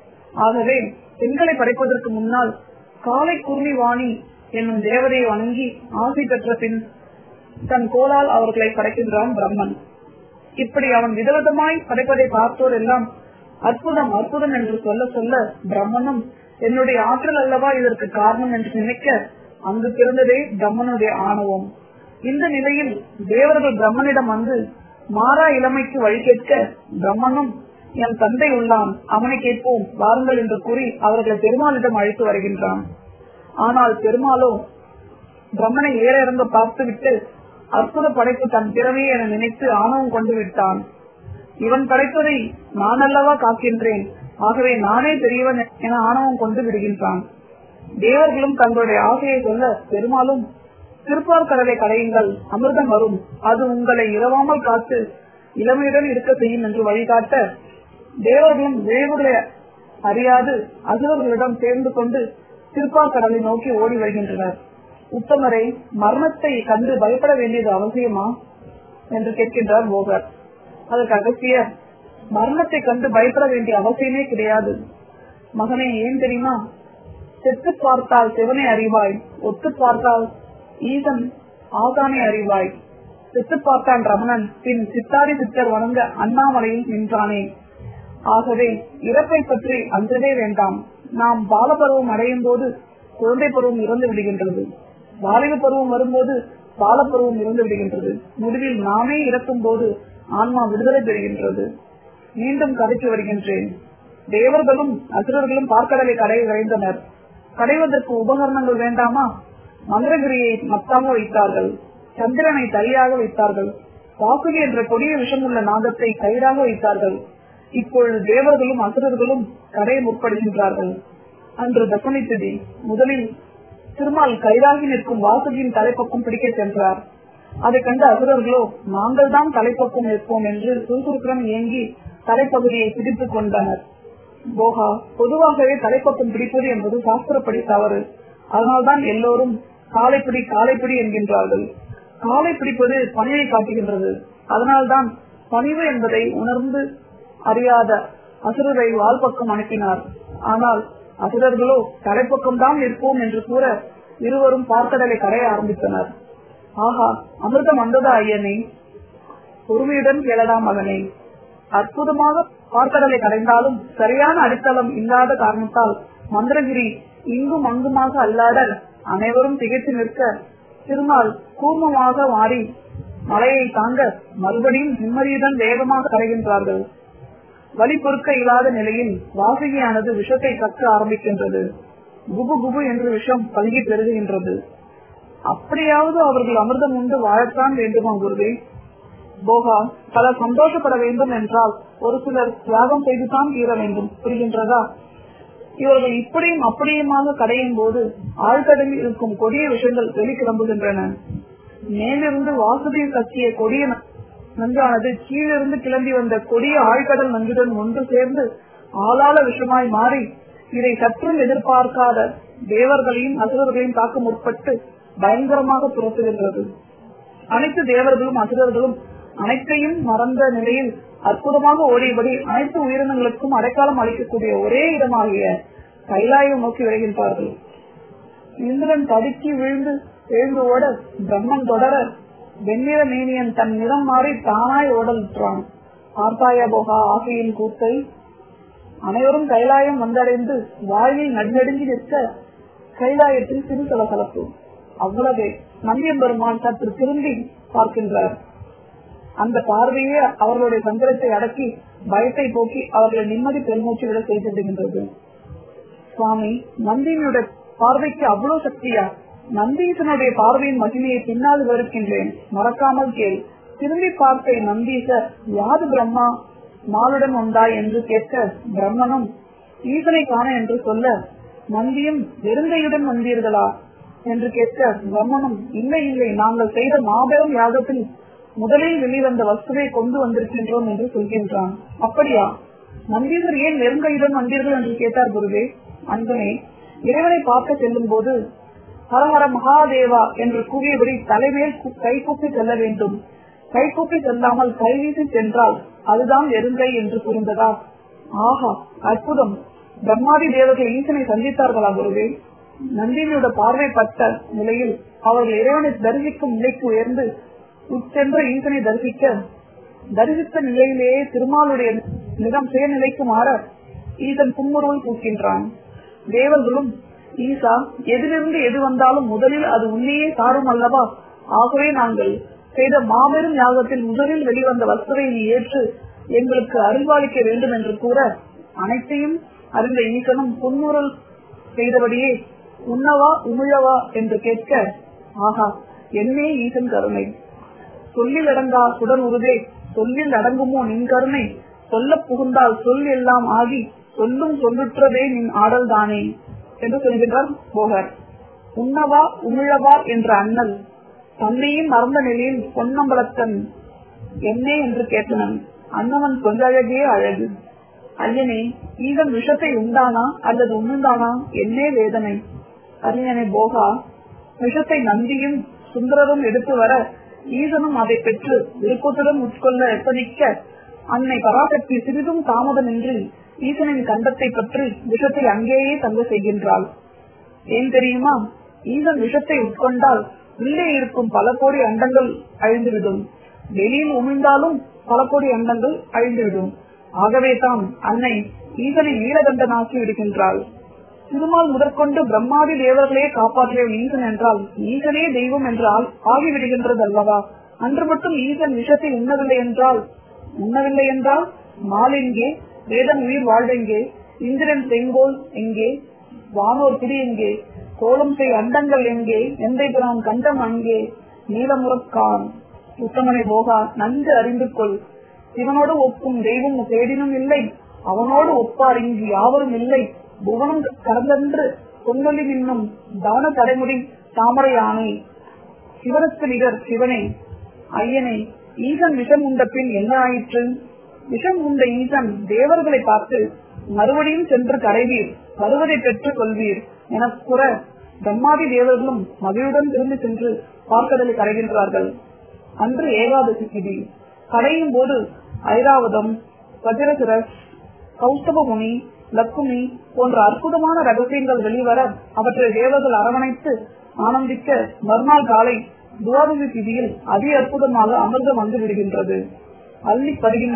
S1: ஆகவே பெண்களை படைப்பதற்கு முன்னால் காலை குர்மி வாணி என்னும் தேவதையை வணங்கி ஆசை பெற்ற பின் தன் கோலால் அவர்களை படைக்கின்றான் பிரம்மன். இப்படி அவன் விதவிதமாய் படைப்பதை பார்த்தோர் எல்லாம் அற்புதம் அற்புதம் என்று சொல்ல சொல்ல பிரம்மனும் என்னுடைய ஆற்றல் அல்லவா இதற்கு காரணம் என்று நினைக்க அங்கு பிறந்ததே பிரம்மனுடைய ஆணவம். இந்த நிலையில் தேவர்கள் பிரம்மனிடம் வந்து மாறா இளமைக்கு வழி கேட்க பிரம்மனும் என் தந்தை உள்ளான், அவனை கேட்போம் வாருங்கள் என்று கூறி அவர்களை பெருமாளிடம் அழைத்து வருகின்றான். ஆனால் பெருமாளோ பிரம்மனை ஏற இறங்க பார்த்துவிட்டு அற்புத படைப்பு தன் பிறவியை என நினைத்து ஆணவம் கொண்டு விட்டான். இவன் படைப்பதை நான் அல்லவா காக்கின்றேன், ஆகவே நானே பெரியவன் என ஆணவம் கொண்டு விடுகின்றான். தேவர்களும் தங்களுடைய ஆசையை சொல்ல பெருமாளும் திருப்பார் கடலை கடையுங்கள், அமிர்தம் வரும், அது உங்களை இரவாமல் காத்து இளமையுடன் இருக்க செய்யும் என்று வழிகாட்ட தேவர்களும் விளைவுகளை அறியாது அசுரர்களிடம் சேர்ந்து கொண்டு திருப்பார் கடலை நோக்கி ஓடி வருகின்றனர். உத்தமரை, மரணத்தை கண்டு பயப்பட வேண்டியது அவசியமா என்று கேட்கின்றார் போகர். அதற்கு அகஸ்தியர், மரணத்தை கண்டு பயப்பட வேண்டிய அவசியமே கிடையாது மகனே. ஏன் தெரியுமா? செத்து பார்த்தால் சிவனை அறிவாய், ஒத்து பார்த்தால் ஈசன் ஆசானை அறிவாய். செத்து பார்த்தான் ரமணன், பின் சித்தாரி சித்தர் வணங்க அண்ணாமலையில் நின்றானே. ஆகவே இறப்பை பற்றி அஞ்சவே வேண்டாம். நாம் பாலப்பருவம் அடையும் போது குழந்தை பருவம் இறந்து விடுகின்றது, வாலிப பருவம் வரும்போது பாலப்பருவம் இறந்து விடுகின்றது, முடிவில் நாமே இறக்கும் போது ஆன்மா விடுதலை பெறுகின்றது. மீண்டும் கதைக்கு வருகின்றேன். தேவர்களும் அசுரர்களும் பார்க்கடலை கடைய விரைந்தனர். கடைவதற்கு உபகரணங்கள் வேண்டாமா? மந்திரகிரியை மத்தாக வைத்தார்கள், சந்திரனை தலியாக வைத்தார்கள், வாசுகி என்ற கொடிய விஷமுள்ள நாகத்தை கயிறாக வைத்தார்கள். இப்பொழுது தேவர்களும் அசுரர்களும் கடையை முற்படுகின்றார்கள். அன்று தசமி திதி. முதலில் திருமால் கயிறாகி நிற்கும் வாசுகியின் தலைப்பக்கம் பிடிக்க சென்றார். அதை கண்ட அசுரர்களோ நாங்கள் தான் தலைப்பக்கம் நிற்போம் என்று சுறுசுறுப்புடன் இயங்கி தலைப்பகுதியை பிடித்துக் கொண்டனர். போகா, பொதுவாகவே தலைப்பக்கம் பிடிப்பது என்பது சாஸ்திரப்படி தவறு. அதனால்தான் எல்லோரும் காலைப்பிடி காலைப்பிடி என்கின்றார்கள். காலை பிடிப்பது பணிவை காட்டுகின்றது. அதனால்தான் பணிவு என்பதை உணர்ந்து அறியாத அசுரரை வால் பக்கம் அனுப்பினார். ஆனால் அசுரர்களோ தலைப்பக்கம் தான் நிற்போம் என்று கூற இருவரும் பார்க்கடலை கடைய ஆரம்பித்தனர். ஆஹா, அமிர்தம் வந்ததா ஐயனே? பொறுமையுடன் கேளடா மகனே. அற்புதமாக பார்க்கடலை கடைந்தாலும் சரியான அடித்தளம் இல்லாத காரணத்தால் மந்திரகிரி இங்கும் அங்குமாக அல்லாத அனைவரும் திகைத்து நிற்க திருமால் கூர்மமாக மாறி மலையை தாங்க மறுபடியும் நிம்மதியுடன் வேகமாக கரைகின்றார்கள். வலி பொறுக்க இல்லாத நிலையில் வாசுகியானது விஷத்தை கற்க ஆரம்பிக்கின்றது. குபு குபு என்று விஷம் பல்கி பெருகுகின்றது. அப்படியாவது அவர்கள் அமிர்தம் உண்டு வாழத்தான் வேண்டுமா குருவே? போகா, பலர் சந்தோஷப்பட வேண்டும் என்றால் ஒரு சிலர் தியாகம் செய்துதான் தீர வேண்டும், புரிகின்றதா? இவர்கள் இப்படியும் அப்படியுமாக கடையும் போது ஆழ்கடலில் இருக்கும் கொடிய விஷயங்கள் வெளிக்கிளம்புகின்றன. மேலிருந்து வாசுதேவ கட்சிய கொடிய நஞ்சானது கீழிருந்து கிளம்பி வந்த கொடிய ஆழ்கடல் நஞ்சுடன் ஒன்று சேர்ந்து ஆளாள விஷமாய் மாறி இதை சற்றும் எதிர்பார்க்காத தேவர்களையும் அசுரர்களையும் தாக்க முற்பட்டு பயங்கரமாக துரத்துகின்றது. அனைத்து தேவர்களும் அசுரர்களும் அனைத்தையும் மறந்த நிலையில் அற்புதமாக ஓடியபடி அனைத்து உயிரினங்களுக்கும் அடைக்காலம் அளிக்கக்கூடிய ஒரே இடமாகிய கைலாயம் நோக்கி வருகின்றார்கள். இந்திரன் தடுக்கி விழுந்து எழுந்து ஓட பிரம்மன் தொடர வெண்ணிற மேனியன் தன் நிறம் மாறி தானாய் ஓடலுற்றான். பார்த்தாயா போகா ஆசையின் கூத்தை? அனைவரும் கைலாயம் வந்தடைந்து வாயில் நடுநடுங்கி நிற்க கைலாயத்தில் சிறு சலசலப்பு. அவ்வளவே நந்தியம்பெருமான் சற்று திரும்பி பார்க்கின்றார். அந்த பார்வையே அவர்களுடைய சங்கடத்தை அடக்கி பயத்தை போக்கி அவர்களை நிம்மதி பெருமூச்சு விட செய்திருக்கின்றது. சுவாமி, நந்தியினுடைய பார்வைக்கு அவ்வளவு சக்தியா? நந்தீசனுடைய பார்வையின் மகிமையை பின்னால் வருகின்றேன், மறக்காமல் கேள். திரும்பி பார்த்த நந்தீசர் யாது பிரம்மா மாலுடன் உண்டாய் என்று கேட்க பிரம்மனும் ஈசனை காண என்று சொல்ல நந்தியும் வெறுங்கையுடன் வந்தீர்களா என்று கேட்க பிரம்மனும் இல்லை இல்லை, நாங்கள் செய்த மாபெரும் யாகத்தில் முதலில் வெளிவந்த வஸ்துவை கொண்டு வந்திருக்கின்றோம் என்று சொல்கின்றான். அப்படியா? நந்தீசர் ஏன் வெறுங்கையுடன் வந்தீர்கள் என்று கேட்டார் குருவே. அன்பனே, இறைவனை பார்க்க செல்லும் போது ஹரஹர மகாதேவா என்று கூறியபடி தலைமேல் கைகூப்பி செல்ல வேண்டும். கைகூப்பி செல்லாமல் கைவீசி சென்றால் அதுதான் வெறுங்கை என்று புரிந்ததா? ஆஹா, அற்புதம்! பிரம்மாதி தேவர்கள் ஈசனை சந்தித்தார்களா குருவே? நந்தினியோட பார்வை பட்ட நிலையில் அவர்கள் இறைவனை தரிசிக்கும் நிலைக்கு உயர்ந்து உச்சென்ற ஈசனை தரிசித்த நிலையிலேயே திருமாலுடைய நிறம் சுயநிலைக்கு மாற ஈசன் புன்முறுவல் பூக்கின்றான். தேவர்களும் ஈசா, எதிலிருந்து எது வந்தாலும் முதலில் அது உன்னையே சாரும் அல்லவா? ஆகவே நாங்கள் செய்த மாபெரும் யாகத்தில் முதலில் வெளிவந்த வஸ்துவை நீ ஏற்று எங்களுக்கு அருள்வாளிக்க வேண்டும் என்று கூற அனைத்தையும் அறிந்த ஈசனும் புன்முறுவல் செய்தபடியே உண்ணவா உமிழவா என்று கேட்க, ஆஹா, என்னே ஈசன் கருணை! சொல்லில் அடங்கா சுடர் உருதே, சொல்லில் அடங்குமோ நின் கருணை? சொல்ல புகுந்தால் சொல் எல்லாம் ஆகி சொல்லும் சொல்லுற்றதே நின் ஆடல் தானே என்று சொல்கின்றார் போகர். உண்ணவா உமிழவா என்ற அண்ணல் தன்னையும் மறந்த நிலையில் பொன்னம்பலத்தன் என்னே என்று கேட்டனன். அண்ணவன் கொஞ்சழகே அழகு. ஐயனே, ஈகன் விஷத்தை உண்டானா அல்லது உண்ணுந்தானா? என்னே வேதனை! அறிஞனே போகா, விஷத்தை நந்தியும் சுந்தரரும் எடுத்து வர ஈசனும் அதை பெற்று விருப்பத்துடன் உட்கொள்ள எத்தனிக்க அன்னை பராசக்தி சிறிதும் தாமதமின்றி ஈசனின் கண்டத்தை பற்றி விஷத்தை அங்கேயே தங்க செய்கின்றாள். ஏன் தெரியுமா? ஈசன் விஷத்தை உட்கொண்டால் உள்ளே இருக்கும் பல கோடி அண்டங்கள் அழிந்துவிடும். வெளியில் உமிழ்ந்தாலும் பல கோடி அண்டங்கள் அழிந்துவிடும். ஆகவே தான் அன்னை ஈசனை நீலகண்டனாக்கி விடுகின்றாள். திருமால் முதற்கொண்டு பிரம்மாதி தேவர்களே காப்பாற்றிய ஈசன் என்றால் ஈசனே தெய்வம் என்றால் ஆகிவிடுகின்றது அல்லவா? அன்று மட்டும் ஈசன் விஷத்தை உண்ணவில்லை என்றால் நாள் எங்கே? வேதன் உயிர் வாழ்வெங்கே? இந்திரன் செங்கோல் எங்கே? வானோர் பிடி எங்கே? கோலம் செய் அண்டங்கள் எங்கே? எந்தை பிரான் கண்டம் அங்கே? நீலமுறக்கான் உத்தமனை போகா, நன்கு அறிந்து கொள். இவனோடு ஒப்பும் தெய்வம் தேடினும் இல்லை, அவனோடு ஒப்பார் இங்கு யாவரும் இல்லை. புவனம் கடந்தென்று பொன்னொலி மின்னும் தான தடைமுடி தாமரை ஆணை. சிவனுக்கு நிகர் சிவனே! ஐயனே, ஈசன் விஷம் உண்ட பின் என்ன ஆயிற்று? விஷம் உண்ட ஈசன் தேவர்களை பார்த்து மறுபடியும் சென்று கரைவீர், வருவதை பெற்றுக் கொள்வீர் என கூற பிரம்மாதி தேவர்களும் மகிழுடன் திரும்பி சென்று பார்க்கடலை கரைகின்றார்கள். அன்று ஏகாதசி திதி. கரையும் போது ஐராவதம், வஜ்ரசிரஸ், கௌஸ்தபமுனி, லக்குமி போன்ற அற்புதமான ரகசியங்கள் வெளிவர அவற்றை தேவர்கள் அரவணைத்து ஆனந்திக்க மறுநாள் காலை துவாதசி திதியில் அதி அற்புதமாக அமிர்தம் வந்து விடுகின்றது. அள்ளி பருகினர்.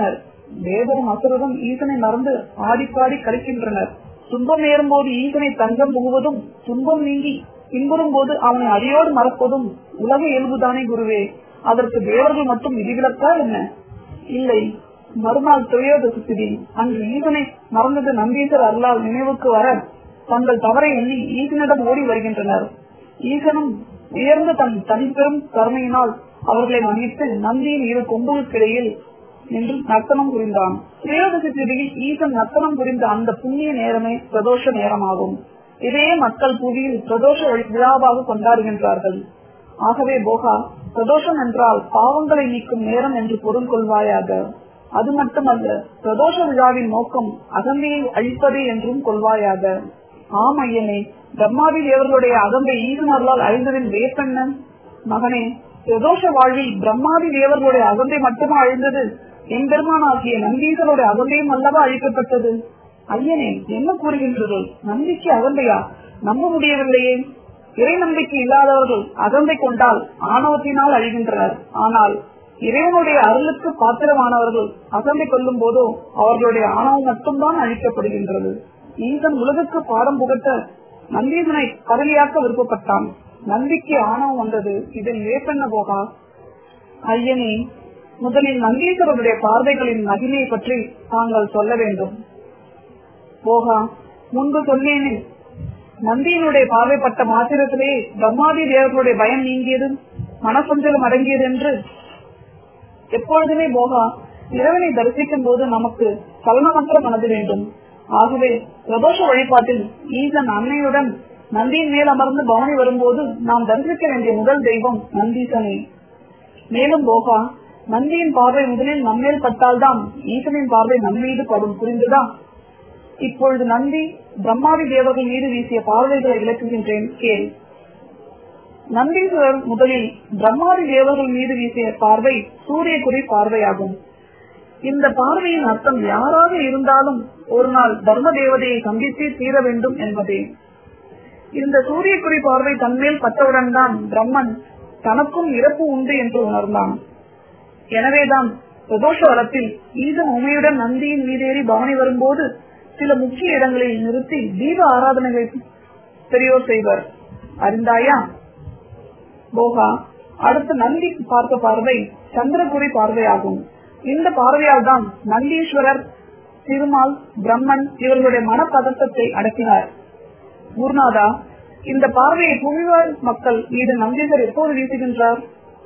S1: தேவரும் அசுரரும் ஈசனை மறந்து ஆடிப்பாடி கழிக்கின்றனர். துன்பம் ஏறும் போது ஈசனை தஞ்சம் புகுவதும், துன்பம் நீங்கி பின்புறும் போது அவனை அடியோடு மறப்பதும் உலக இயல்புதானே குருவே. அதற்கு தேவர்கள் மட்டும் விதிவிலக்கா என்ன? இல்லை. மறுநாள் திரையோதசி திதி அன்று ஈசனை மறந்தது நந்தீசர் அருளால் நினைவுக்கு வர தங்கள் தவறை எண்ணி ஈசனிடம் ஓடி வருகின்றனர். ஈசனும் உயர்ந்த தன் தனிப்பெரும் கருணையினால் அவர்களை மன்னித்து நந்தியின் இரு கொம்புகளுக்கிடையில் நின்று நர்த்தனம் புரிந்தான். திரையோதசி திதியில் ஈசன் நர்த்தனம் புரிந்த அந்த புண்ணிய நேரமே பிரதோஷ நேரமாகும். இதையே மக்கள் புவியில் பிரதோஷ விழாவாக கொண்டாடுகின்றார்கள். ஆகவே போகா, பிரதோஷம் என்றால் பாவங்களை நீக்கும் நேரம் என்று பொருள் கொள்வாயாக. அது மட்டுமல்ல, பிரதோஷ விழாவின் நோக்கம் அகந்தையை அழிப்பதே என்றும் கொள்வாயாக. ஆம் ஐயனே, பிரம்மாதி தேவர்களுடைய அகந்தை ஈசனர்களால் அழிந்ததின் வேப்பென்ன? மகனே, பிரதோஷ வாழ்வில் பிரம்மாதி தேவர்களுடைய அகந்தை மட்டுமா அழிந்தது? எம்பெருமானாகிய நந்தீசனுடைய அகந்தையும் அல்லவா அழிக்கப்பட்டது? ஐயனே, என்ன கூறுகின்றது? நம்பிக்கை அகந்தையா? நம்ப முடியவில்லையே. இறை நம்பிக்கை இல்லாதவர்கள் அகந்தை கொண்டால் ஆணவத்தினால் அழிகின்றனர். ஆனால் இறைவனுடைய அருளுக்கு பாத்திரமானவர்கள் அகந்தை கொள்ளும் போதோ அவர்களுடைய ஆணவம் மட்டும்தான் அழிக்கப்படுகின்றது. ஈசன் உலகுக்கு பாடம் புகட்ட நந்தீசனை கருளியாக்க விருப்பப்பட்டான். நம்பிக்கை ஆணவம் வந்தது. இதில் வேப்பென்ன போகா? ஐயனே, முதலில் நந்தீஸ்வரருடைய பார்வைகளின் மகிமையை பற்றி தாங்கள் சொல்ல வேண்டும். போகா, முன்பு சொன்னேனே, நந்தியினுடைய பார்வைப்பட்ட மாத்திரத்திலே பிரம்மாதி தேவர்களுடைய பயம் நீங்கியது, மனசஞ்சலம் அடங்கியது என்று. எப்பொழுதுமே போகா, இறைவனை தரிசிக்கும் போது நமக்கு சலனமற்ற மனது வேண்டும். ஆகவே பிரதோஷ வழிபாட்டில் ஈசன் அன்னையுடன் நந்தியின் மேல் அமர்ந்து பவனி வரும்போது நாம் தரிசிக்க வேண்டிய முதல் தெய்வம் நந்தீசனே. மேலும் போகா, நந்தியின் பார்வை முதலில் நம்மேல் பட்டால்தான் ஈசனின் பார்வை நம்மீது படும். புரிந்துதான்? இப்பொழுது நந்தி பிரம்மாதி தேவர்கள் மீது வீசிய பார்வைகளை விளக்குகின்றேன், கேள். நந்தீஸ்வரர் முதலில் பிரம்மாதி தேவர்கள் மீது வீசிய பார்வை சூரியகுறி பார்வையாகும். இந்த பார்வையின் அர்த்தம் யாராக இருந்தாலும் ஒரு நாள் தர்ம தேவதையை சந்தித்தே தீர வேண்டும் என்பதே. இந்த சூரியகுறி பார்வை தன்மேல் பட்டவுடன் தான் பிரம்மன் தனக்கும் இறப்பு உண்டு என்று உணர்ந்தான். எனவேதான் பிரதோஷ வளத்தில் ஈசன் உமையுடன் நந்தியின் மீதேறி பவனி வரும்போது சில முக்கிய இடங்களில் நிறுத்தி தீப ஆராதனைகளை பெரியோர் செய்வர். அறிந்தாயா போகா? அடுத்து நந்தி பார்த்த பார்வை சந்திரகுரி பார்வையாகும். இந்த பார்வையால் தான் நந்தீஸ்வரர், திருமால், பிரம்மன் இவர்களுடைய மனப்பதட்டத்தை அடக்கினார். குருநாதா, இந்த பார்வையை புவிவாழ் மக்கள் மீது நந்தீஸ்வரர் எப்போது வீசுகின்றார்?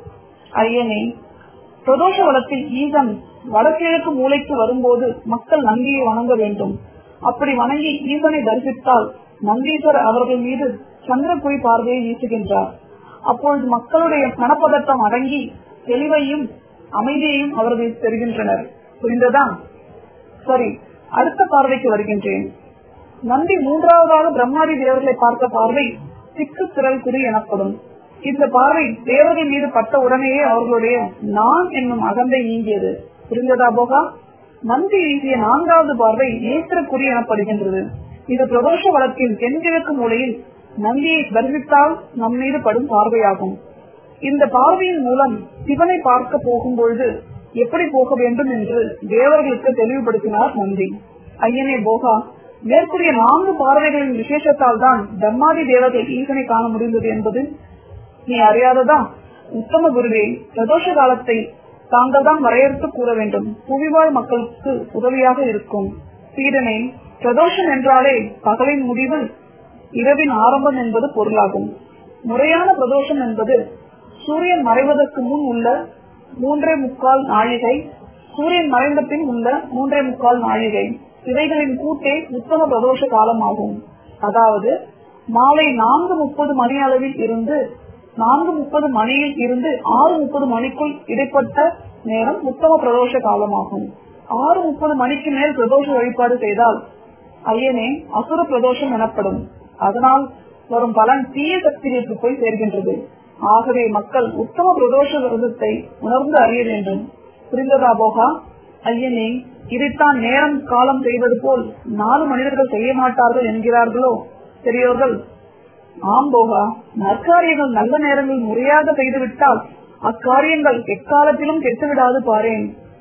S1: ஐயனே, பிரதோஷ வளத்தில் ஈசன் வடகிழக்கு மூலைக்கு வரும்போது மக்கள் நந்தியை வணங்க வேண்டும். அப்படி வணங்கி ஈசனை தரிசித்தால் நந்தீஸ்வரர் அவர்கள் மீது சந்திரகுரி பார்வையை வீசுகின்றார். அப்பொழுது மக்களுடைய மனப்பதட்டம் அடங்கி தெளிவையும் அமைதியையும் அவர்கள் பெறுகின்றனர். புரிந்ததா? சரி, அடுத்த பார்வைக்கு வருகின்றேன். நந்தி மூன்றாவதாக பிரம்மாதி தேவர்களை பார்த்த பார்வை திக்கு திரள் குறி எனப்படும். இந்த பார்வை தேவர்கள் மீது பட்ட உடனேயே அவர்களுடைய நான் என்னும் அகந்தை நீங்கியது. புரிந்ததா போகா? நந்தி வீசிய நான்காவது பார்வை நேத்திர குறி எனப்படுகின்றது. இது பிரதோஷ வழக்கின் தென்கிழக்கு மூலையில் நந்தியை தரிசித்தால் நம் மீது படும் பார்வையாகும். இந்த பார்வையின் மூலம் சிவனை பார்க்க போகும்பொழுது எப்படி போக வேண்டும் என்று தேவர்களுக்கு தெளிவுபடுத்தினார் நந்தி. ஐயனே போகா, மேற்கூறிய 4 பார்வைகளின் விசேஷத்தால் தான் பிரம்மாதி தேவர்கள் ஈசனை காண முடிந்தது என்பது நீ அறியாததா? உத்தம குருவே, பிரதோஷ காலத்தை தாங்கள் தான் வரையறுத்து கூற வேண்டும். புவிவாழ் மக்களுக்கு உதவியாக இருக்கும். சீடனே, பிரதோஷம் என்றாலே பகலின் முடிவு, இரவின் ஆரம்பம் என்பது பொருளாகும். முறையான பிரதோஷம் என்பது சூரியன் மறைவதற்கு முன் உள்ள 3.25 நாழிகை, சூரியன் மறைந்த பின் உள்ள 3.25 நாழிகை, இவைகளின் கூட்டே உத்தம பிரதோஷ காலமாகும். அதாவது மாலை 4:30 மணி அளவில் இருந்து 4:30 மணியில் இருந்து 6:30 மணிக்குள் இடைப்பட்ட நேரம் உத்தம பிரதோஷ காலமாகும். 6:30 மணிக்கு மேல் பிரதோஷ வழிபாடு செய்தால் ஐயனே அசுர பிரதோஷம் எனப்படும். அதனால் வரும் பலன் தீய சக்திகளுக்கு போய் சேர்கின்றது. ஆகவே மக்கள் உத்தம பிரதோஷ விரதத்தை உணர்ந்து அறிய வேண்டும். புரிந்ததா போகா? ஐயனே, இதைத்தான் நேரம் காலம் செய்வது போல் 4 மனிதர்கள் செய்ய மாட்டார்கள் என்கிறார்களோ பெரியோர்கள்? ஆம் போகா, நற்காரியங்கள் நல்ல நேரங்கள் முறையாக செய்துவிட்டால் அக்காரியங்கள் எக்காலத்திலும் கெட்டுவிடாது பாரேன்.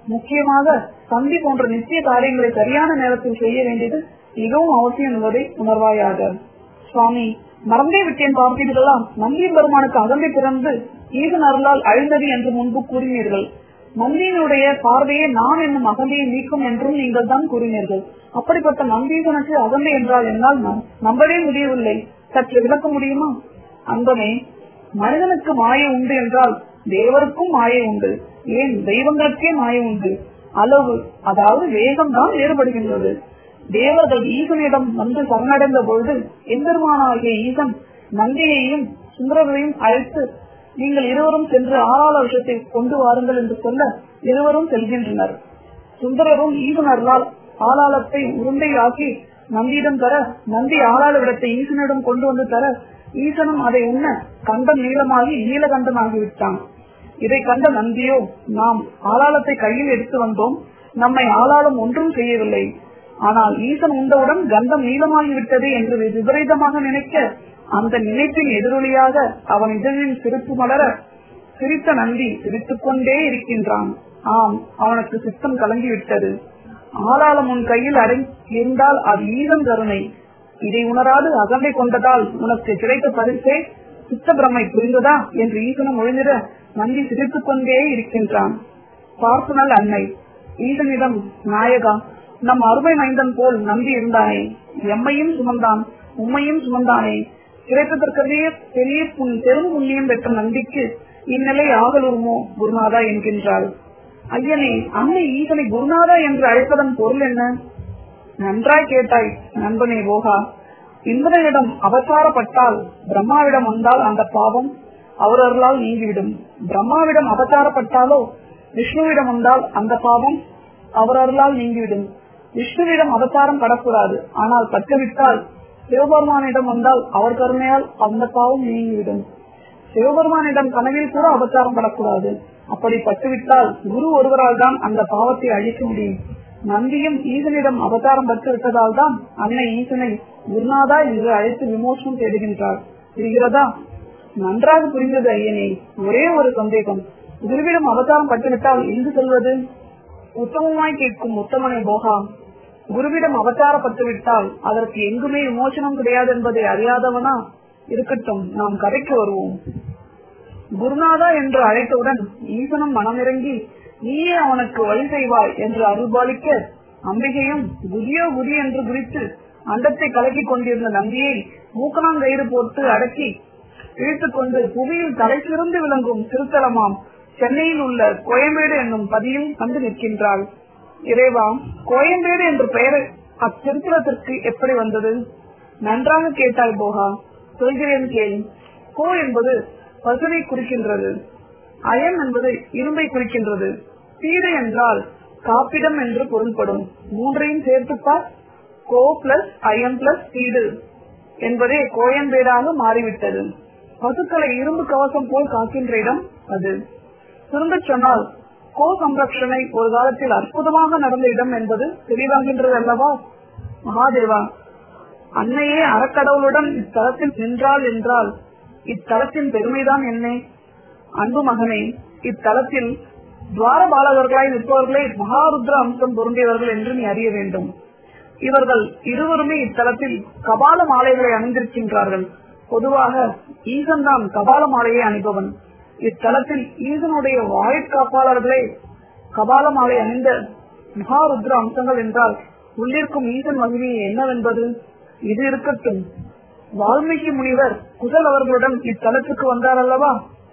S1: முக்கியமாக சந்தி போன்ற நிச்சய காரியங்களை சரியான நேரத்தில் செய்ய வேண்டியது மிகவும் அவசியம் என்பதை உணர்வாயாக. சுவாமி, மறந்தே விட்டேன் பார்த்தீர்களா, நந்தி பெருமானுக்கு அகந்தை பிறந்து ஈசன் அருளால் அழிந்தது என்று முன்பு கூறினீர்கள். நந்தியினுடைய பார்வையே நான் என்னும் அகந்தையை நீக்கும் என்றும் நீங்கள் தான் கூறினீர்கள். அப்படிப்பட்ட நந்தீசனுக்கு அகந்தை என்றால் என்னால் நம்பவே முடியவில்லை. சற்று விளக்க முடியுமா? அன்பனே, மனிதனுக்கு மாயை உண்டு என்றால் தேவருக்கும் மாயை உண்டு. ஏன் தெய்வங்களுக்கே மாயை உண்டு. அளவு, அதாவது வேகம் தான் வேறுபடுகின்றது. தேவர்கள் ஈசனிடம் வந்து சரணடைந்த பொழுது எம்பெருமானாகிய ஈசன் நந்தியையும் சுந்தரரையும் அழைத்து, நீங்கள் இருவரும் சென்று ஆளாள விஷயத்தை கொண்டு வாருங்கள் என்று சொல்ல இருவரும் செல்கின்றனர். சுந்தரரும் ஈசனர்களால் ஆளாளத்தை உருண்டையாக்கி நந்தியிடம் தர, நந்தி ஆளாள விடத்தை ஈசனிடம் கொண்டு வந்து தர, ஈசனும் அதை உண்ண கண்டம் நீளமாகி நீலகண்டனாகிவிட்டான். இதை கண்ட நந்தியோ, நாம் ஆளாளத்தை கையில் எடுத்து வந்தோம், நம்மை ஆளாளம் ஒன்றும் செய்யவில்லை. ஆனால் ஈசன் உண்டவுடன் கண்டம் நீளமாகிவிட்டது என்று விபரீதமாக நினைக்க, அந்த நினைப்பின் எதிரொலியாக அவன் இதழில் சிரிப்பு மலர சிரித்த நந்தி சிரித்துக் கொண்டே இருக்கின்றான். ஆம், அவனுக்கு சித்தம் கலங்கிவிட்டது. ஆளாளம் உன் கையில் இருந்தால் அது ஈசன் கருணை. இதை உணராது அகந்தை கொண்டதால் உனக்கு கிடைத்த பரிசே சித்த பிரமை, புரிந்ததா என்று ஈசனும் ஒழிந்திட நந்தி சிரித்துக் கொண்டே இருக்கின்றான். பார்ப்பனல் அன்னை ஈசனிடம், நாயகா, நம் அருமை மைந்தன் போல் நந்தி இருந்தானே, எம்மையும் சுமந்தான், உம்மையும் சுமந்தானே, கிடைத்ததற்கவே பெரிய பெரும் புண்ணியம் பெற்ற நந்திக்கு இந்நிலை ஆகலுமோ குருநாதா என்கின்றாள். ஐயனே, அன்னை ஈசனை குருநாதா என்று அழைப்பதன் பொருள் என்ன? நன்றாய் கேட்டாய் நண்பனே போகா. இந்திரனிடம் அபச்சாரப்பட்டால் பிரம்மாவிடம் வந்தால் அந்த பாவம் அவரர்களால் நீங்கிவிடும். பிரம்மாவிடம் அபச்சாரப்பட்டாலோ விஷ்ணுவிடம் வந்தால் அந்த பாவம் அவரர்களால் நீங்கிவிடும். விஷ்ணுவிடம் அபச்சாரம் படக்கூடாது, ஆனால் பட்டுவிட்டால் சிவபெருமானிடம் வந்தால் அவர் கருணையால் அந்த பாவம் நீங்கிவிடும். சிவபெருமானிடம் கனவில் கூட அபச்சாரம் படக்கூடாது. அப்படி பட்டுவிட்டால் குரு ஒருவரால் தான் அந்த பாவத்தை அழிக்க முடியும். நந்தியும் ஈசனிடம் அவதாரம் பட்டு விட்டதால் தான் அன்னை ஈசனை குருநாதா என்று அழைத்து விமோசனம் தேடுகின்றார். புரிகிறதா? நன்றாக புரிந்தது ஐயனே. ஒரே ஒரு சந்தேகம், குருவிடம் அவதாரம் பட்டுவிட்டால் எங்கு செல்வது? உத்தமமாய் கேட்கும் உத்தமனை போகா, குருவிடம் அவதாரப்பட்டுவிட்டால் அதற்கு எங்குமே விமோசனம் கிடையாது என்பதை அறியாதவனா? இருக்கட்டும், நாம் கதைக்கு வருவோம். குருநாதா என்று அழைத்தவுடன் ஈசனும் மனமிறங்கி, நீயே அவனுக்கு வழி செய்வாய் என்று அருள்பாலிக்க, அம்பிகையும் குதியோ குதி என்று குறித்து அண்டத்தை கலக்கி கொண்டிருந்த நந்தியை மூக்கணாங்கயிறு போட்டு அடக்கி இழுத்துக் கொண்டு புவியில் தலை சிறந்து விளங்கும் திருத்தலமாம் சென்னையில் உள்ள கோயம்பேடு என்னும் பதியும் வந்து நிற்கின்றாள். இறைவா, கோயம்பேடு என்ற பெயர் அத்திருத்தலத்திற்கு எப்படி வந்தது? நன்றாக கேட்டாய் போகா, சொல்கிறேன் கேள். கோ என்பது பசுவை குறிக்கின்றது, அயம் என்பது இரும்பை குறிக்கின்றது, பீடு என்றால் காப்பிடம் என்று பொருள்படும். மூன்றையும் சேர்த்துப்பார், கோ பிளஸ் அயம் பிளஸ் பீடு என்பதே கோயம்பேடாக மாறிவிட்டது. பசுக்களை இரும்பு கவசம் போல் காக்கின்ற இடம் அது. சுருங்க சொன்னால் கோ சம்ரட்சணை ஒரு காலத்தில் அற்புதமாக நடந்த இடம் என்பது தெளிவாகின்றது அல்லவா? மகாதேவா, அன்னையே அறக்கடவுளுடன் இத்தலத்தில் நின்றாள் என்றால் இத்தலத்தின் பெருமைதான் என்ன? அன்பு மகனே, இத்தலத்தில் துவார பாலகர்களாய் நிற்பவர்களே மகாருத்ர அம்சம் பொருந்தியவர்கள் என்று நீ அறிய வேண்டும். இவர்கள் இருவருமே இத்தலத்தில் கபால மாலைகளை அணிந்திருக்கின்றார்கள். பொதுவாக ஈசன் தான் கபால மாலையை அணிபவன். இத்தலத்தில் ஈசனுடைய வாயிற்காப்பாளர்களே கபால மாலை அணிந்த மகாருத்ர அம்சங்கள் என்றால் உள்ளிருக்கும் ஈசன் மகிமையை என்னவென்பது? இது இருக்கட்டும், வால்மீகி முனிவர் குசல் அவர்களுடன் இத்தலத்துக்கு வந்தார் அல்லவா?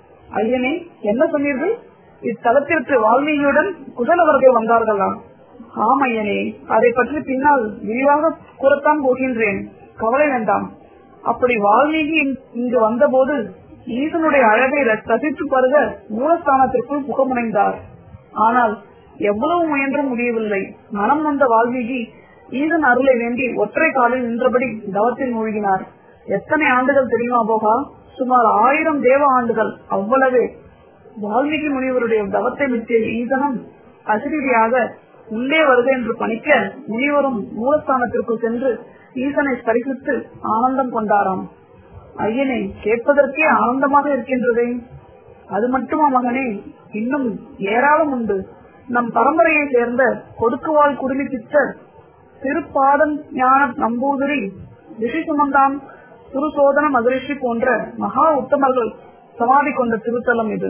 S1: ஐயனே, என்ன சொன்னீர்கள்? இத்தலத்திற்கு வால்மீகியுடன் குசல் அவர்கள் வந்தார்களா? ஆம் ஐயனே, அதை பற்றி பின்னால் விரிவாக கூறத்தான் போகின்றேன், கவலை வேண்டாம். அப்படி வால்மீகி இங்கு வந்தபோது ஈசனுடைய அழகை ரசித்து பருக மூலஸ்தானத்திற்குள் புகமுனைந்தார். ஆனால் எவ்வளவு முயன்றும் முடியவில்லை. மனம் வந்த வால்மீகி ஈசன் அருளை வேண்டி ஒற்றை காலில் நின்றபடி தவத்தில் மூழ்கினார். எத்தனை ஆண்டுகள் தெரியுமா போகா? சுமார் 1000 தேவ ஆண்டுகள். அவ்வளவே. வால்மீகி முனிவருடைய தவத்தை விட்டிய ஈசனும் அசிரியாக உள்ளே வருக என்று பணிக்க முனிவரும் மூலஸ்தானத்திற்கு சென்று ஈசனை ஸ்பரிசித்து ஆனந்தம் கொண்டாராம். ஐயனே, கேட்பதற்கே ஆனந்தமாக இருக்கின்றதே. அது மட்டுமா மகனே? இன்னும் ஏராளம் உண்டு. நம் பரம்பரையை சேர்ந்த கொடுக்குவாள் குடுமி சித்தர், திருப்பாதன் ஞான நம்பூதிரி, ரிஷி சுமந்தான், சுருசோதன மகரிஷி போன்ற மகா உத்தமர்கள் சமாதி கொண்ட திருத்தலம் இது.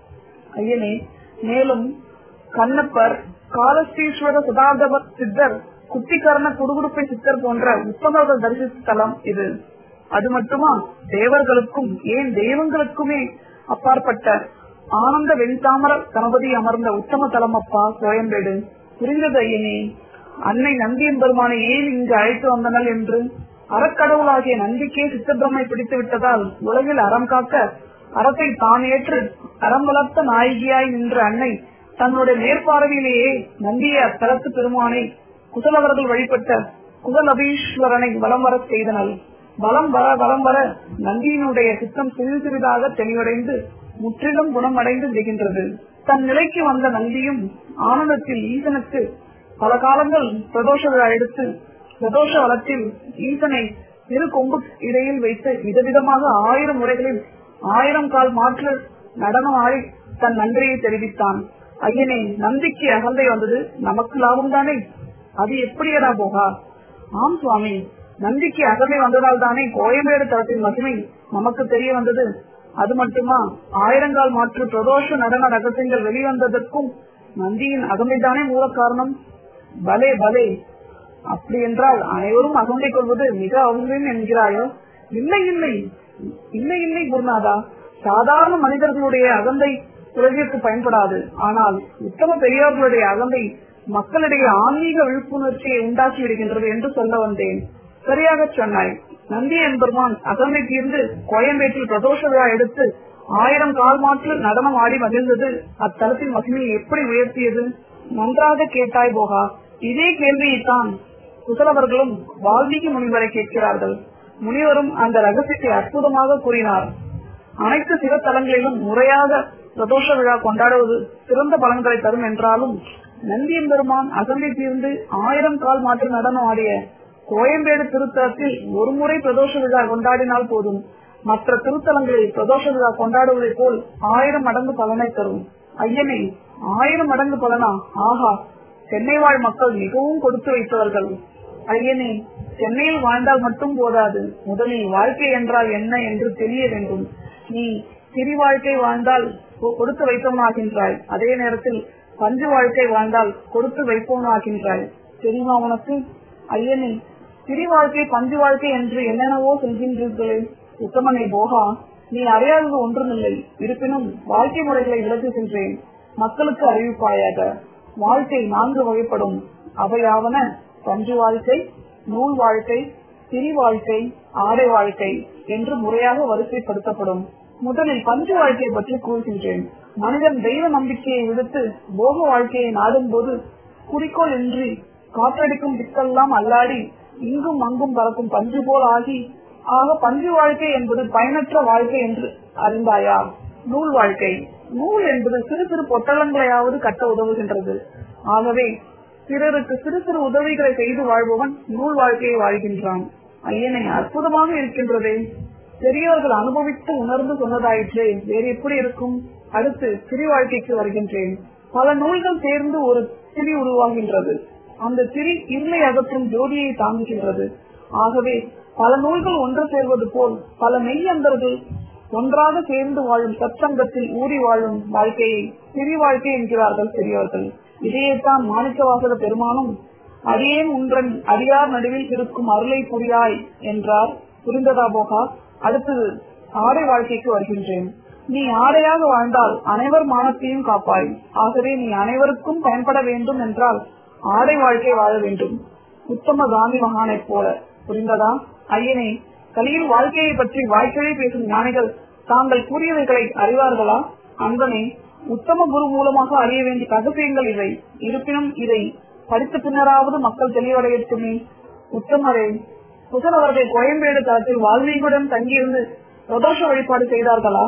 S1: ஐயனே, மேலும் கண்ணப்பர், காலஸ்தீஸ்வர சதாதப சித்தர், குட்டிகர்ண குடுகுடுப்பை சித்தர் போன்ற உத்தமர்கள் தரிசித்த தலம் இது. அது மட்டுமா, தேவர்களுக்கும் ஏன் தெய்வங்களுக்குமே அப்பாற்பட்ட ஆனந்த வெண்தாமர கணபதி அமர்ந்த உத்தம தலம் அப்பா கோயம்பேடு. புரிந்தது ஐயனே. அன்னை நந்தியின் பெருமானை ஏன் இங்கு அழைத்து வந்தனர் என்று. அறக்கடவுளாகிய நந்திக்கே சித்தப்பிரமை பிடித்து விட்டதால் உலகில் அறம் காக்க அறத்தை தான் ஏற்று அறம் வளர்த்த நாயகியாய் நின்ற அன்னை தன்னுடைய மேற்பார்வையிலேயே நந்திய அத்தலத்து பெருமானை குசலவர்கள் வழிபட்ட குசலபீஸ்வரனை வலம் வர செய்தனர். வலம் வர நந்தியினுடைய சித்தம் சிறிது சிறிதாக தெளிவடைந்து முற்றிலும் குணமடைந்து விடுகின்றது. தன் நிலைக்கு வந்த நந்தியும் ஆனந்தத்தில் ஈசனுக்கு பல காலங்கள் பிரதோஷ விழா எடுத்து பிரதோஷ வளத்தில் ஈசனை இரு கொம்பு இடையில் வைத்து விதவிதமாக 1000 முறைகளில் 1000 கால் மாற்று நடனம் ஆடி தன் நன்றியை தெரிவித்தான். ஐயனே, நந்திக்கு அகந்தை வந்தது நமக்கு லாபம் தானே, அது எப்படியடா போகா? ஆம் சுவாமி, நந்திக்கு அகந்தை வந்ததால் தானே கோயம்பேடு தளத்தின் மகிமை நமக்கு தெரிய வந்தது. அது மட்டுமா, 1000 கால் மாற்று பிரதோஷ நடன ரகசியங்கள் வெளிவந்ததற்கும் நந்தியின் அகந்தைதானே மூல காரணம். பலே பலே, அப்படி என்றால் அனைவரும் அகந்தை கொள்வது மிக அவசியம் என்கிறாயோ? இல்லை இல்லை இல்லை இல்லை குருநாதா, சாதாரண மனிதர்களுடைய அகந்தை உலகிற்கு பயன்படாது. ஆனால் உத்தம பெரியோர்களுடைய அகந்தை மக்களிடையே ஆன்மீக விழிப்புணர்ச்சியை உண்டாக்கி விடுகின்றது என்று சொல்ல வந்தேன். சரியாக சொன்னாய். நந்தி என்பெருமான் அகந்தை தீர்ந்து கோயம்பேட்டில் பிரதோஷ விழா எடுத்து 1000 கால் மாற்று நடனம் ஆடி மகிழ்ந்தது அத்தலத்தின் மகிமையை எப்படி உயர்த்தியது? நன்றாக கேட்டாய் போகா. இதே கேள்வியைத்தான் குசலவர்களும் வால்மீகி முனிவரை கேட்கிறார்கள். முனிவரும் அந்த ரகசியத்தை அற்புதமாக கூறினார். அனைத்து சிவத்தலங்களிலும் முறையாக பிரதோஷ விழா கொண்டாடுவது சிறந்த பலன்களை தரும் என்றாலும் நந்தியின் பெருமான் அகந்தை தீர்ந்து 1000 கால் மாற்று நடனம் ஆடிய கோயம்பேடு திருத்தலத்தில் ஒரு முறை பிரதோஷ விழா கொண்டாடினால் போதும். மற்ற திருத்தலங்களில் பிரதோஷ விழா கொண்டாடுவதை போல் 1000 மடங்கு பலனை தரும். ஐயனே, 1000 மடங்கு பலனா? ஆஹா, சென்னை வாழ் மக்கள் மிகவும் கொடுத்து வைத்தவர்கள். ஐயனே, சென்னையில் வாழ்ந்தால் மட்டும் போதாது, முதலில் வாழ்க்கை என்றால் என்ன என்று தெரிய வேண்டும். நீ சிறி வாழ்க்கை வாழ்ந்தால் கொடுத்து வைப்பவனாகின்றாய், அதே நேரத்தில் பஞ்சு வாழ்க்கை வாழ்ந்தால் கொடுத்து வைப்பவனாகின்றாய். தெரியுமா உனக்கு? ஐயனே, சிறி வாழ்க்கை பஞ்சு வாழ்க்கை என்று என்னென்னவோ சொல்கின்றீர்களே. உத்தமனை போகா, நீ அறியாதது ஒன்றுமில்லை. இருப்பினும் வாழ்க்கை முறைகளை விளக்குகின்றேன், மக்களுக்கு அறிவிப்பாயாக. வாழ்க்கை 4 வகைப்படும். அவையாவன பஞ்சு வாழ்க்கை, நூல் வாழ்க்கை, சிறி வாழ்க்கை, ஆடை வாழ்க்கை என்று முறையாக வரிசைப்படுத்தப்படும். முதலில் பஞ்சு வாழ்க்கையை பற்றி கூறுகின்றேன். மனிதன் தெய்வ நம்பிக்கையை விடுத்து போக வாழ்க்கையை நாடும் போது குறிக்கோள் இன்றி காற்றடிக்கும் திக்கெல்லாம் அல்லாடி இங்கும் அங்கும் பறக்கும் பஞ்சு போல் ஆகி பஞ்சு வாழ்க்கை என்பது பயனற்ற வாழ்க்கை என்று அறிந்தாயா? நூல் வாழ்க்கை. நூல் என்பது சிறு சிறு பொட்டலங்களையாவது கட்ட உதவுகின்றது. ஆகவே பிறருக்கு சிறு சிறு உதவிகளை செய்து வாழ்பவன் நூல் வாழ்க்கையை வாழ்கின்றான். ஐயனை, அற்புதமாக இருக்கின்றதே. பெரியவர்கள் அனுபவித்து உணர்ந்து சொன்னதாயிற்றே, வேறு எப்படி இருக்கும்? அடுத்து சிறி வாழ்க்கைக்கு வருகின்றேன். பல நூல்கள் சேர்ந்து ஒரு திரி உருவாகின்றது. அந்த திரி இருளை அகற்றும் ஜோதியை தாங்குகின்றது. ஆகவே பல நூல்கள் ஒன்று சேர்வது போல் பல மெய்யந்தர்கள் ஒன்றாக சேர்ந்து வாழும் சத்சங்கத்தில் ஊறி வாழும் வாழ்க்கையை சிறி வாழ்க்கை என்கிறார்கள் பெரியவர்கள். இதையேத்தான் மாணிக்கவாசக பெருமானும் அடியேன் உன்றன் அடியார் நடுவில் இருக்கும் அருளை புரியாய் என்றார். புரிந்ததா போகா? அடுத்தது ஆடை வாழ்க்கைக்கு வருகின்றேன். நீ ஆடையாக வாழ்ந்தால் அனைவர் மானத்தையும் காப்பாய். ஆகவே நீ அனைவருக்கும் பயன்பட வேண்டும் என்றால் ஆடை வாழ்க்கை வாழ வேண்டும், உத்தம காந்தி மகானை போல. புரிந்ததா? ஐயனே, கலியில் வாழ்க்கையை பற்றி வாய்க்கவே பேசும் ஞானிகள் தாங்கள் கூறியவைகளை அறிவார்களா? அன்பனே, உத்தம குரு மூலமாக அறிய வேண்டிய ரகசியங்கள் இவை. இருப்பினும் இதை படித்த பின்னராவது மக்கள் தெளிவடையட்டுமே. உத்தமரே, குசல் அவர்கள் கோயம்பேடு தளத்தில் வால்மீகியுடன் தங்கியிருந்து பிரதோஷ வழிபாடு செய்தார்களா?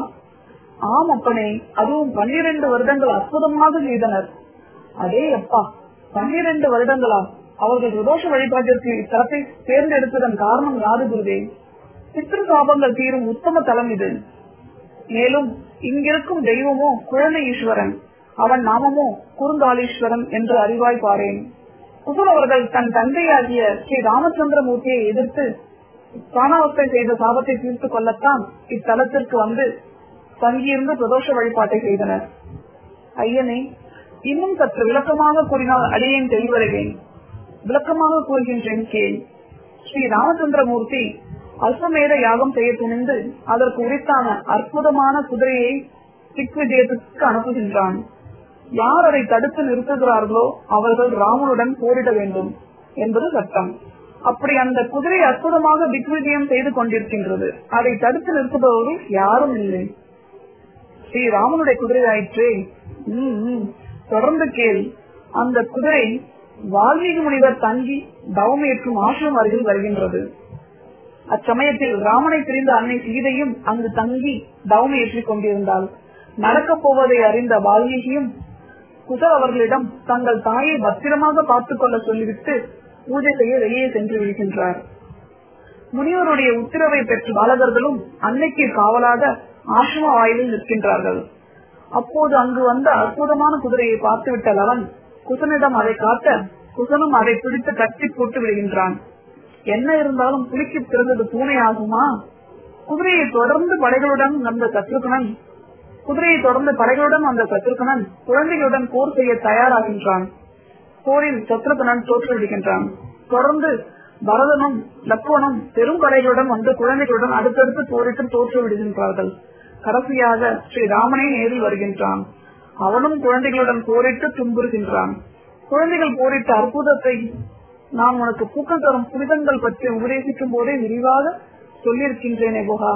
S1: ஆம் அப்பனே, அதுவும் 12 வருடங்கள் அற்புதமாக செய்தனர். அதே அப்பா, 12 வருடங்களா? அவர்கள் பிரதோஷ வழிபாட்டிற்கு இத்தலத்தை தேர்ந்தெடுத்ததன் காரணம் யாது குருவே? பித்ரு சாபங்கள் தீரும் உத்தம தலம் இது. மேலும் இங்கிருக்கும் தெய்வமோ குழந்தை ஈஸ்வரன். அவன் நாமமோ குறுங்காலீஸ்வரன் என்று அறிவாய் பாரேன். குசல் அவர்கள் தன் தந்தையாகிய ஸ்ரீ ராமச்சந்திரமூர்த்தியை எதிர்த்து பிராணாவஸ்தை செய்த சாபத்தை தீர்த்து கொள்ளத்தான் இத்தலத்திற்கு வந்து தங்கியிருந்து பிரதோஷ வழிபாட்டை செய்தனர். ஐயனே, இன்னும் சற்று விளக்கமாக கூறினால் அடியேன் தெளிவடைவேன். விளக்கமாக கூறுகின்றேன் கேள். ஸ்ரீ ராமச்சந்திரமூர்த்தி அல்பமேத யாகம் செய்ய துணிந்து அதற்கு உரித்தான அற்புதமான குதிரையை திக்விஜயத்துக்கு அனுப்புகின்றான். யார் அதை தடுத்து நிறுத்துகிறார்களோ அவர்கள் ராமனுடன் போரிட வேண்டும் என்பது சட்டம். அப்படி அந்த குதிரை அற்புதமாக திக்விஜயம் செய்து கொண்டிருக்கின்றது. அதை தடுத்து நிறுத்துபவர்கள் யாரும் இல்லை. ஸ்ரீ ராமனுடைய குதிரை ஆயிற்றே. தொடர்ந்து கேள். அந்த குதிரை வால்மீகி முனிவர் தங்கி தவமேற்றும் ஆசிரமம் அருகில் வருகின்றது. அச்சமயத்தில் ராமனை பிரிந்த அன்னை சீதையும் அங்கு தங்கி தவமேற்றிக் கொண்டிருந்தாள். நடக்கப் போவதை அறிந்த வால்மீகியும் குசல் அவர்களிடம் தங்கள் தாயை பத்திரமாக பார்த்துக் கொள்ள சொல்லிவிட்டு பூஜை செய்ய வெளியே சென்று விடுகின்றார். முனிவருடைய உத்தரவை பெற்ற பாலகர்களும் அன்னைக்கு காவலாக ஆசிரம வாயிலில் நிற்கின்றார்கள். அப்போது அங்கு வந்த அற்புதமான குதிரையை பார்த்துவிட்ட லவன் குசனிடம் அதை காட்ட, குசனும் அதை பிடித்து கட்டி போட்டு விடுகின்றான். என்ன இருந்தாலும் புலிக்கு பிறந்தது பூனை ஆகுமா? குதிரையை தொடர்ந்து படைகளுடன் வந்த சத்ருகனன் குழந்தைகளுடன் போர் செய்ய தயாராகின்றான். போரில் சத்ருகனன் தோற்றுவிடுகின்றான். தொடர்ந்து பரதனும் லக்ஷ்மணனும் பெரும் படைகளுடன் வந்து குழந்தைகளுடன் அடுத்தடுத்து போரிட்டு தோற்றுவிடுகின்றார்கள். கடைசியாக ஸ்ரீராமனே நேரில் வருகின்றான். அவனும் குழந்தைகளுடன் போரிட்டு துன்புறுகின்றான். குழந்தைகள் போரிட்ட அற்புதத்தை நான் உனக்கு பூக்கள் தரும் புனிதங்கள் பற்றி உபதேசிக்கும் போதே விரிவாக சொல்லியிருக்கின்றேனே போகா.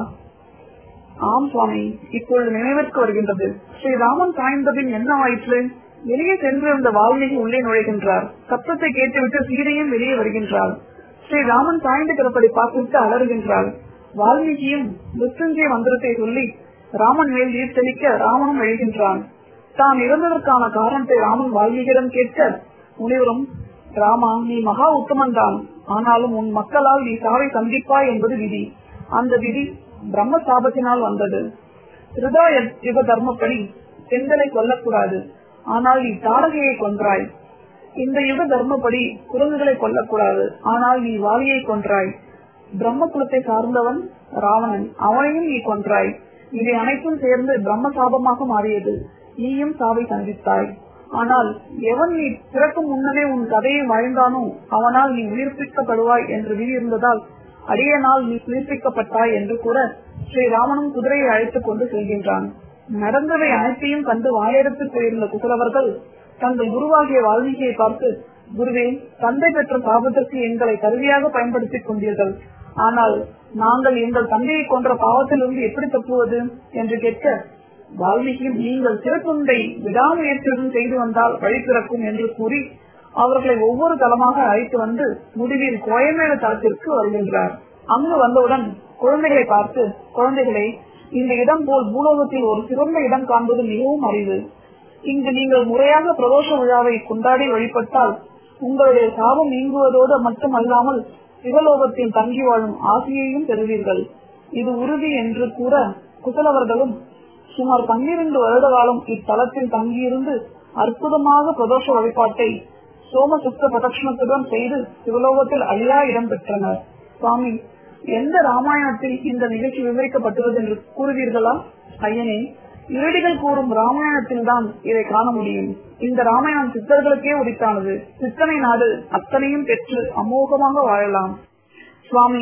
S1: ஆம் சுவாமி, இப்பொழுது நினைவிற்கு வருகின்றது. ஸ்ரீராமன் சாய்ந்தபின் என்ன ஆயிற்று? வெளியே சென்றிருந்த வால்மீகி உள்ளே நுழைகின்றார். சத்தத்தை கேட்டுவிட்டு சீதையும் வெளியே வருகின்றார். ஸ்ரீராமன் சாய்ந்து கிடப்பதை பார்த்துவிட்டு அலறுகின்றார். வால்மீகியும் மிருத்யுஞ்சய மந்திரத்தை சொல்லி ராமன் மேல் நீர் தெளிக்க ராமனும் எழுகின்றான். தான் இறந்ததற்கான காரணத்தை ராமன் வால்மீகியிடம் கேட்க, முனிவரும், ராமா, நீ மகா உத்தமன் தான். ஆனாலும் உன் மக்களால் நீ சாவை சந்திப்பாய் என்பது விதி. அந்த விதி பிரம்ம சாபத்தினால் வந்தது. திருதா யுக தர்மப்படி பெண்களை கொல்லக்கூடாது. ஆனால் நீ தாரகையை கொன்றாய். இந்த யுக தர்மப்படி குரங்குகளை கொல்லக்கூடாது. ஆனால் நீ வாலியை கொன்றாய். பிரம்ம குலத்தை சார்ந்தவன் ராவணன், அவனையும் நீ கொன்றாய். இவை அனைத்தும் சேர்ந்து பிரம்ம சாபமாக மாறியது. நீயும் சாவை சந்தித்தாய். ஆனால் எவன் நீ பிறக்கும் முன்னமே உன் கதையை வாழ்ந்தானோ அவனால் நீ உயிர்ப்பிக்கப்படுவாய் என்று விதி இருந்ததால் அடியனால் நீ உயிர்ப்பிக்கப்பட்டாய் என்று கூற ஸ்ரீராமனும் குதிரையை அழைத்துக் கொண்டு செல்கின்றான். நடந்தவை அனைத்தையும் கண்டு வாயெடுத்து போயிருந்த குசலவர்கள் தங்கள் குருவாகிய வால்மீகியை பார்த்து, குருவே, தந்தை பெற்ற சாபத்திற்கு எங்களை கருவியாக பயன்படுத்திக் கொண்டீர்கள். ஆனால் நாங்கள் எங்கள் தந்தையை கொன்ற பாவத்திலிருந்து எப்படி தப்புவது என்று கேட்க, வால்மீகியும் நீங்கள் சிறப்புண்டை விடாமுயற்சியுடன் செய்து வந்தால் வழி பிறக்கும் என்று கூறி அவர்களை ஒவ்வொரு தளமாக அழைத்து வந்து முடிவில் கோயமேல தளத்திற்கு வருகின்றார். அங்கு வந்தவுடன் குழந்தைகளை பார்த்து, குழந்தைகளை, இந்த இடம் போல் பூலோகத்தில் ஒரு சிறந்த இடம் காண்பது மிகவும் அரிது. இங்கு நீங்கள் முறையாக பிரதோஷ விழாவை கொண்டாடி வழிபட்டால் உங்களுடைய சாபம் நீங்குவதோடு மட்டுமல்லாமல் சிவலோகத்தில் தங்கி வாழும் ஆசையையும் பெறுவீர்கள். இது உறுதி என்று கூற குசலவர்களும் சுமார் 12 வருட காலம் இத்தலத்தில் தங்கியிருந்து அற்புதமாக பிரதோஷ வழிபாட்டை சோமசுத்த பிரதட்சணத்துடன் செய்து சிவலோகத்தில் அழியா இடம் பெற்றனர். சுவாமி, எந்த ராமாயணத்தில் இந்த நிகழ்ச்சி விவரிக்கப்பட்டுள்ளது என்று கூறுவீர்களா? ஐயனே, இறுதிகள் கூறும் ராமாயணத்தில் தான் இதை காண முடியும். இந்த ராமாயணம் சித்தர்களுக்கே உரித்தானது. சித்தனை நாடு அத்தனையும் பெற்று அமோகமாக வாழலாம். சுவாமி,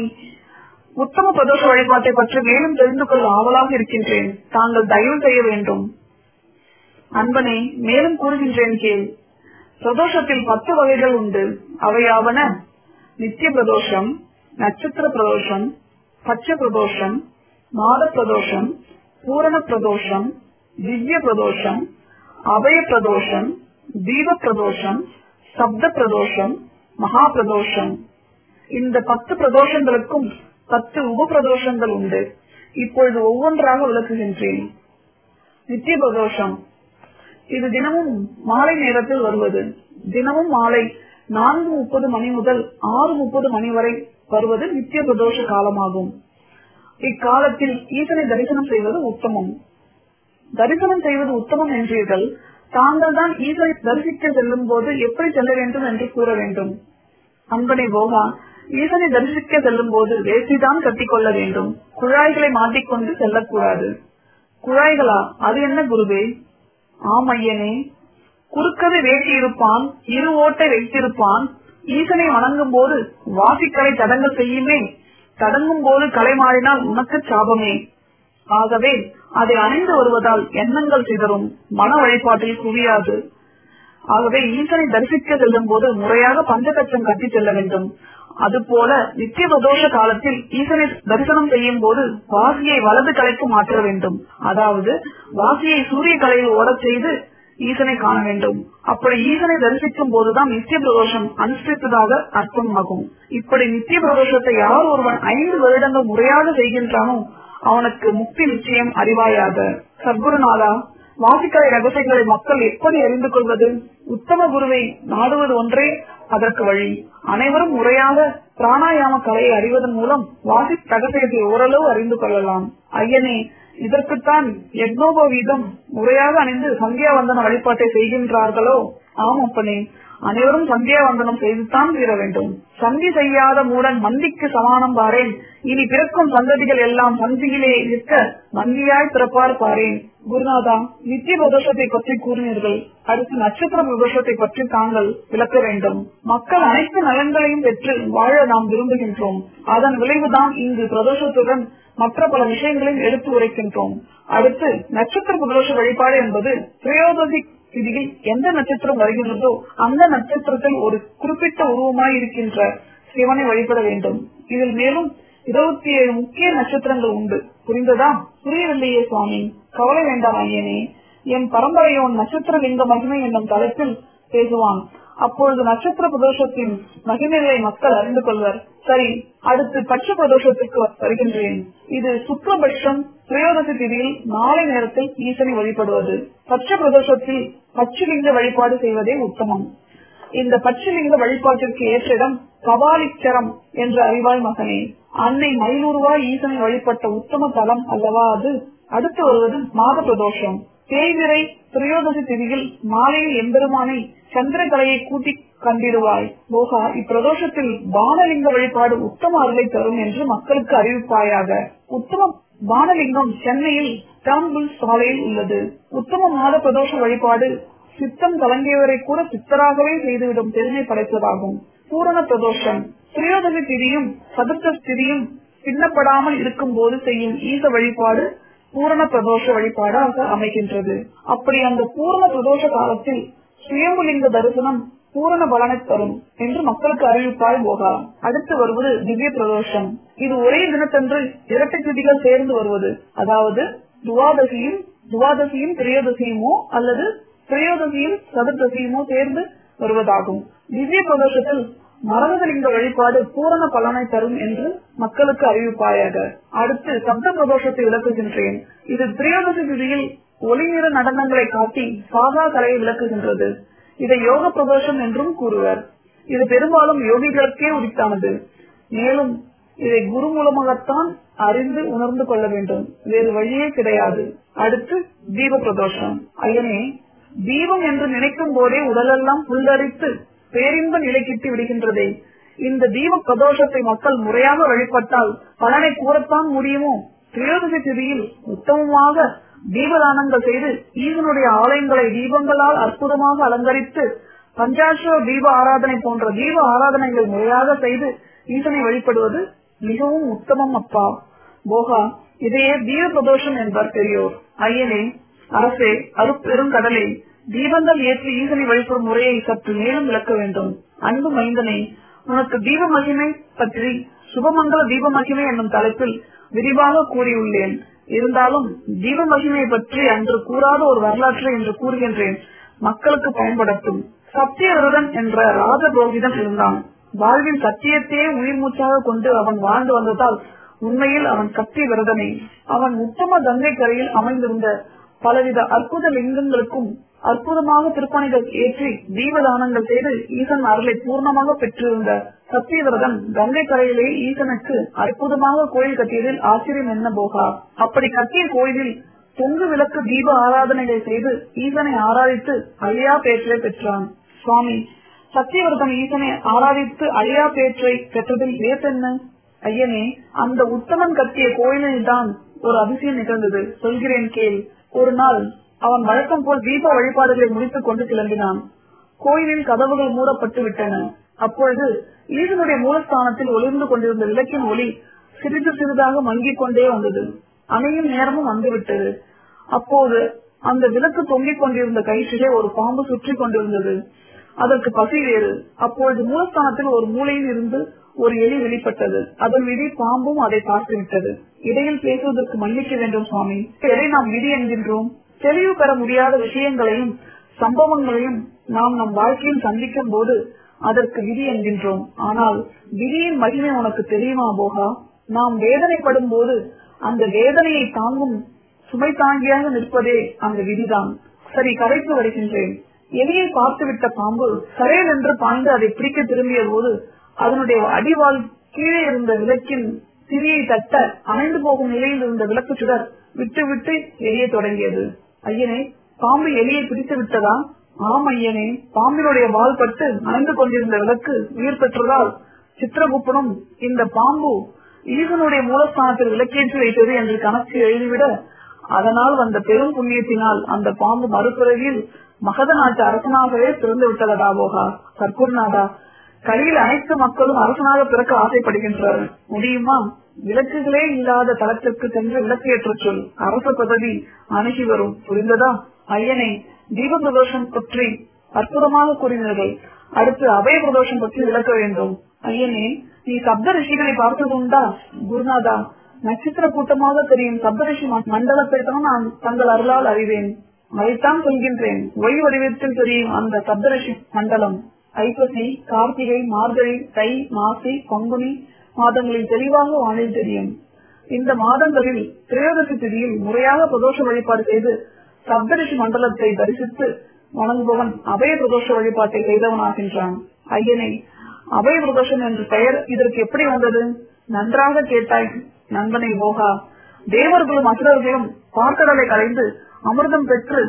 S1: உத்தம பிரதோஷ வழிபாட்டை பற்றி மேலும் தெரிந்து கொள்ள ஆவலாக இருக்கின்றேன். தாங்கள் தயவு செய்ய வேண்டும். அன்பனே, மேலும் கூறுகின்றேன் கேள். பிரதோஷத்தில் 10 வகைகள் உண்டு. அவையாவன: நித்திய பிரதோஷம், நட்சத்திர பிரதோஷம், பட்ச பிரதோஷம், மாத பிரதோஷம், பூரண பிரதோஷம், திவ்ய பிரதோஷம், அபய பிரதோஷம், தீப பிரதோஷம், சப்த பிரதோஷம், மகா பிரதோஷம். இந்த 10 பிரதோஷங்களுக்கும் 10 உப பிரதோஷங்கள் உண்டு. இப்பொழுது ஒவ்வொன்றாக விளக்குகின்றேன். நித்திய பிரதோஷம், இது தினமும் மாலை நேரத்தில் வருவது. தினமும் மாலை 4:30 மணி முதல் 6:30 மணி வரை வருவது நித்திய பிரதோஷ காலமாகும். இக்காலத்தில் ஈசனை தரிசனம் செய்வது உத்தமம். தரிசனம் செய்வது உத்தமம் என்றீர்கள். தாங்கள் தான் ஈசனை தரிசிக்க செல்லும் போது எப்படி செல்ல வேண்டும் என்று கூற வேண்டும். அன்பனே போகா, ஈசனை தரிசிக்க செல்லும் போது வேஷ்டிதான் கட்டிக்கொள்ள வேண்டும். குழாய்களை மாட்டிக்கொண்டு செல்லக்கூடாது. குழாய்களா? அது என்ன குருவே? ஆம் ஐயனே, குறுக்கதை வேட்டி இருப்பான், இரு ஓட்டை வைத்திருப்பான். ஈசனை வணங்கும் போது வாசிக்கலை தடங்க செய்யுமே, தடங்கும் போது கலை மாறினால் உனக்கு சாபமே. ஆகவே அதை அணிந்து வருவதால் எண்ணங்கள் சிதறும், மன வழிபாட்டில் குவியாது. ஆகவே ஈசனை தரிசிக்க செல்லும் போது முறையாக பஞ்சகச்சம் கட்டி செல்ல வேண்டும். அதுபோல நித்திய பிரதோஷ காலத்தில் ஈசனை தரிசனம் செய்யும் போது வாசியை வலது கலைக்கு மாற்ற வேண்டும். அதாவது வாசியை சூரிய கலையில் ஓடச் செய்து ஈசனை காண வேண்டும். அப்படி ஈசனை தரிசிக்கும் போதுதான் நித்திய பிரதோஷம் அனுஷ்டித்ததாக அர்த்தமாகும். இப்படி நித்திய பிரதோஷத்தை யார் ஒருவன் 5 வருடங்கள் முறையாக செய்கின்றானோ அவனுக்கு முக்தி நிச்சயம் அறிவாயாக. சத்குருநாதா, வாசிக்கலை ரகசியங்களை மக்கள் எப்படி அறிந்து கொள்வது? உத்தம குருவை நாடுவது ஒன்றே அதற்கு வழி. அனைவரும் முறையாக பிராணாயாம கலையை அறிவதன் மூலம் வாசி ரகசியத்தை ஓரளவு அறிந்து கொள்ளலாம். ஐயனே, இதற்குத்தான் யக்னோபவீதம் முறையாக அணிந்து சந்தியாவந்தன வழிபாட்டை செய்கின்றார்களோ? ஆம் அப்பனே, அனைவரும் சந்தியாவந்தனம் செய்துதான் தீர வேண்டும். சந்தி செய்யாத மூடன் மந்திக்கு சமானம் பாரேன். இனி பிறக்கும் சந்ததிகள் எல்லாம் சந்தியிலே நிற்க மந்தியாய் பிறப்பார் பாரேன். குருநாதா, நித்திய பிரதோஷத்தை பற்றி கூறினீர்கள். அடுத்து நட்சத்திர பிரதோஷத்தை பற்றி தாங்கள் விளக்க வேண்டும். மக்கள் அனைத்து நலன்களையும் பெற்று வாழ நாம் விரும்புகின்றோம். அதன் விளைவுதான் இங்கு பிரதோஷத்துடன் மற்ற பல விஷயங்களையும் எடுத்து உரைக்கின்றோம். அடுத்து நட்சத்திர பிரதோஷ வழிபாடு என்பது திரையோதசி திதியில் எந்த நட்சத்திரம் வருகின்றதோ அந்த நட்சத்திரத்தில் ஒரு குறிப்பிட்ட உருவமாய் இருக்கின்ற சிவனை வழிபட வேண்டும். இதில் மேலும் 27 முக்கிய நட்சத்திரங்கள் உண்டு. புரிந்ததா? புரியவில்லையே சுவாமி. கவலை வேண்டாம் ஐயனே. என் பரம்பரையோன் நட்சத்திர லிங்க மகிமை என்னும் தலைப்பில் பேசுவான். அப்பொழுது நட்சத்திர பிரதோஷத்தின் மகிமைகளை மக்கள் அறிந்து கொள்வர். சரி, அடுத்து பட்ச பிரதோஷத்திற்கு வருகின்றேன். இது சுக்லபட்சம் திரையோதசி திதியில் மாலை நேரத்தில் ஈசனை வழிபடுவது. பட்ச பிரதோஷத்தில் பச்சலிங்க வழிபாடு செய்வதே உத்தமம். இந்த பச்சலிங்க வழிபாட்டிற்கு ஏற்ற இடம் கபாலீச்சரம் என்ற அறிவாய் மகனே. அன்னை மயிலூருவாய் ஈசனை வழிபட்ட உத்தம தலம் அல்லவா அது? அடுத்து வருவது மாத பிரதோஷம். தேய்விரை திரையோதசி திதியில் மாலையில் எம்பெருமானை சந்திரகலையை கூட்டி கண்டிடுவாய். போகா, இப்பிரதோஷத்தில் பானலிங்க வழிபாடு உத்தம அருளை தரும் என்று மக்களுக்கு அறிவிப்பாயாக. உத்தம பானலிங்கம் சென்னையில் டாம்புல் சாலையில் உள்ளது. உத்தம மாத பிரதோஷ வழிபாடு சித்தம் கலங்கியவரை கூட சித்தராகவே செய்துவிடும் பெருமை படைத்ததாகும். பூரண பிரதோஷம் திரையோதசி திதியும் சதுர்த்த திதியும் பின்னப்படாமல் இருக்கும் போது செய்யும் ஈச வழிபாடு பூரண பிரதோஷ வழிபாடாக அமைகின்றது. அப்படி அந்த பூரண பிரதோஷ காலத்தில் சுயம்புலிங்க தரிசனம் பூரண பலனை தரும் என்று மக்களுக்கு அறிவிப்பாய் போகா. அடுத்து வருவது திவ்ய பிரதோஷம். இது ஒரே தினத்தன்று இரட்டை திதிகள் சேர்ந்து வருவது. அதாவது துவாதசியும் திரையோதசியுமோ அல்லது திரையோதசியும் சதுர்தசியுமோ சேர்ந்து வருவதாகும். திவ்ய பிரதோஷத்தில் மரகதலிங்க வழிபாடு பூரண பலனை தரும் என்று மக்களுக்கு அறிவிப்பாயாக. அடுத்து சப்த பிரதோஷத்தை விளக்குகின்றேன். இது திரையோதசி திதியில் ஒளிநிற நடனங்களை காட்டி சாகா கலையை விளக்குகின்றது. இதை யோக பிரதோஷம் என்றும் கூறுவர். இது பெரும்பாலும் யோகிகளுக்கே உரித்தானது. மேலும் இதை குரு மூலமாகத்தான் அறிந்து உணர்ந்து கொள்ள வேண்டும். வேறு வழியே கிடையாது. அடுத்து தீப பிரதோஷம். ஐயனே, தீபம் என்று நினைக்கும் போதே உடலெல்லாம் புல்லரித்து பேரின்ப நிலை கிட்டி விடுகின்றதே. இந்த தீப பிரதோஷத்தை மக்கள் முறையாக வழிபட்டால் பலனை கூறத்தான் முடியுமோ? திரையோதசி திதியில் உத்தமமாக தீபதானங்கள் செய்து ஈசனுடைய ஆலயங்களை தீபங்களால் அற்புதமாக அலங்கரித்து பஞ்சாட்சர தீப ஆராதனை போன்ற தீப ஆராதனைகள் முறையாக செய்து ஈசனை வழிபடுவது மிகவும் உத்தமம் அப்பா. போகா, இதையே தீப பிரதோஷம் என்பார் பெரியோர். ஐயனே, அரசே, அருப்பெரும் கடலே, தீபங்கள் ஏற்றி ஈசனை வழிபடும் முறையை சற்று மேலும் விளக்க வேண்டும். அன்பு மைந்தனே, உனக்கு தீப மகிமை பற்றி சுபமங்கல தீப மகிமை என்னும் தலைப்பில் விரிவாக கூறியுள்ளேன். இருந்தாலும் தீப மகிமையை பற்றி அன்று கூறாத ஒரு வரலாற்றை என்று கூறுகின்றேன், மக்களுக்கு பயன்படுத்தும். சத்தியவிரதன் என்ற ராஜபோகிதன் இருந்தான். வாழ்வில் சத்தியத்தையே உயிர் மூச்சாக கொண்டு அவன் வாழ்ந்து வந்ததால் உண்மையில் அவன் சத்திய விரதனே. அவன் உத்தம கங்கை கரையில் அமைந்திருந்த பலவித அற்புத லிங்கங்களுக்கும் அற்புதமாக திருப்பணிகள் ஏற்றி தீபதானங்கள் செய்து ஈசன் அருளை பூர்ணமாக பெற்றிருந்த சத்தியவிரதன் கங்கை கரையிலே ஈசனுக்கு அற்புதமாக கோயில் கட்டியதில் ஆச்சரியம் என்ன போகா. அப்படி கட்டிய கோயிலில் பொங்கு விளக்கு தீப ஆராதனைகளை செய்து ஈசனை ஆராதித்து அழியா பேற்றை பெற்றான். சுவாமி, சத்தியவர்தன் ஈசனை ஆராதித்து அழியா பேற்றை பெற்றதில் வேத்தென்ன? ஐயனே, அந்த உத்தமன் கட்டிய கோயிலில் தான் ஒரு அதிசயம் நிகழ்ந்தது. சொல்கிறேன் கேள். ஒரு நாள் அவன் வழக்கம் போல் தீப வழிபாடுகளை முடித்துக் கொண்டு கிளம்பினான். கோயிலில் கதவுகள் மூடப்பட்டு விட்டன. அப்பொழுது ஈசனுடைய மூலஸ்தானத்தில் ஒளிர்ந்து கொண்டிருந்த விளக்கின் ஒளி சிறிது சிறிதாக மங்கிக் கொண்டே வந்தது. அணையும் நேரமும் வந்துவிட்டது. அப்போது அந்த விளக்கு தொங்கிக் கொண்டிருந்த கயிற்றிலே ஒரு பாம்பு சுற்றி கொண்டிருந்தது. அதற்கு பசி வேறு. அப்பொழுது மூலஸ்தானத்தில் ஒரு மூலையில் இருந்து ஒரு எலி வெளிப்பட்டது. அதன் விதி பாம்பும் அதை பார்த்து விட்டது. இடையில் பேசுவதற்கு மன்னிக்க வேண்டும் சுவாமி. எதை நாம் விதி என்கின்றோம்? தெளிவு பெற முடியாத விஷயங்களையும் சம்பவங்களையும் நாம் நம் வாழ்க்கையில் சந்திக்கும் போது அதற்கு விதி என்கின்றோம். ஆனால் விதியின் மகிமை உனக்கு தெரியுமா போகா? நாம் வேதனைப்படும் போது அந்த வேதனையை தாங்கும் சுமை தாங்கியாக நிற்பதே அந்த விதிதான். சரி, கரைக்கு வருகின்றேன். எலியை பார்த்துவிட்ட பாம்பு சரேல் என்று பாய்ந்து அதை பிடிக்க திரும்பிய போது அதனுடைய அடிவால் கீழே இருந்த விளக்கின் திரியை தட்ட அணைந்து போகும் நிலையில் இருந்த விளக்கு சுடர் விட்டு விட்டு எரிய தொடங்கியது. ஐயனே, பாம்பு எலியை பிடித்து விட்டதா? ஆம் ஐயனே, பாம்பினுடைய வால் பட்டு அணைந்து கொண்டிருந்த விளக்கு உயிர் பெற்றதால் சித்திரகுப்தனும் இந்த பாம்பு ஈசனுடைய மூலஸ்தானத்தில் விளக்கேற்றி வைத்தது என்று கணக்கு எழுதிவிட அதனால் வந்த பெரும் புண்ணியத்தினால் அந்த பாம்பு மறுபிறவியில் மகத நாட்டு அரசனாகவே பிறந்து விட்டதடா போகா. சர்க்குருநாதா, கலியில் அனைத்து மக்களும் அரசனாக பிறக்க ஆசைப்படுகின்றனர். முடியுமா? விளக்குகளே இல்லாத தளத்திற்கு சென்று விளக்கேற்ற சொல். அரச பதவி அணுகி வரும். புரிந்ததா? ஐயனை, தீப பிரதோஷம் பற்றி அற்புதமாக கூறினீர்கள். அடுத்து அபய பிரதோஷம் பற்றி விளக்க வேண்டும். ஐயனே, நீ சப்த ரிஷிகளை பார்த்ததுண்டா? குருநாதா, நட்சத்திர கூட்டமாக தெரியும் சப்தரிஷி மண்டலத்தை தான் நான் தங்கள் அருளால் அறிவேன். அதைத்தான் சொல்கின்றேன். ஒய் வடிவத்தில் தெரியும் அந்த சப்தரிஷி மண்டலம். ஐப்பசி, கார்த்திகை, மார்கழி, தை, மாசி, பங்குனி மாதங்களில் தெளிவாக வானில் தெரியும். இந்த மாதங்களில் திரையோதசி திதியில் முறையாக பிரதோஷ வழிபாடு செய்து சப்தரிஷி மண்டலத்தை தரிசித்து வணங்குபவன் அபய பிரதோஷ வழிபாட்டை செய்தவனாகின்றான். ஐயனை, அபய பிரதோஷம் என்ற பெயர் இதற்கு எப்படி வந்தது? நன்றாக கேட்டாய் நண்பனை போகா. தேவர்களும் அசுரர்களும் பார்க்கடலை கலைந்து அமிர்தம் பெற்று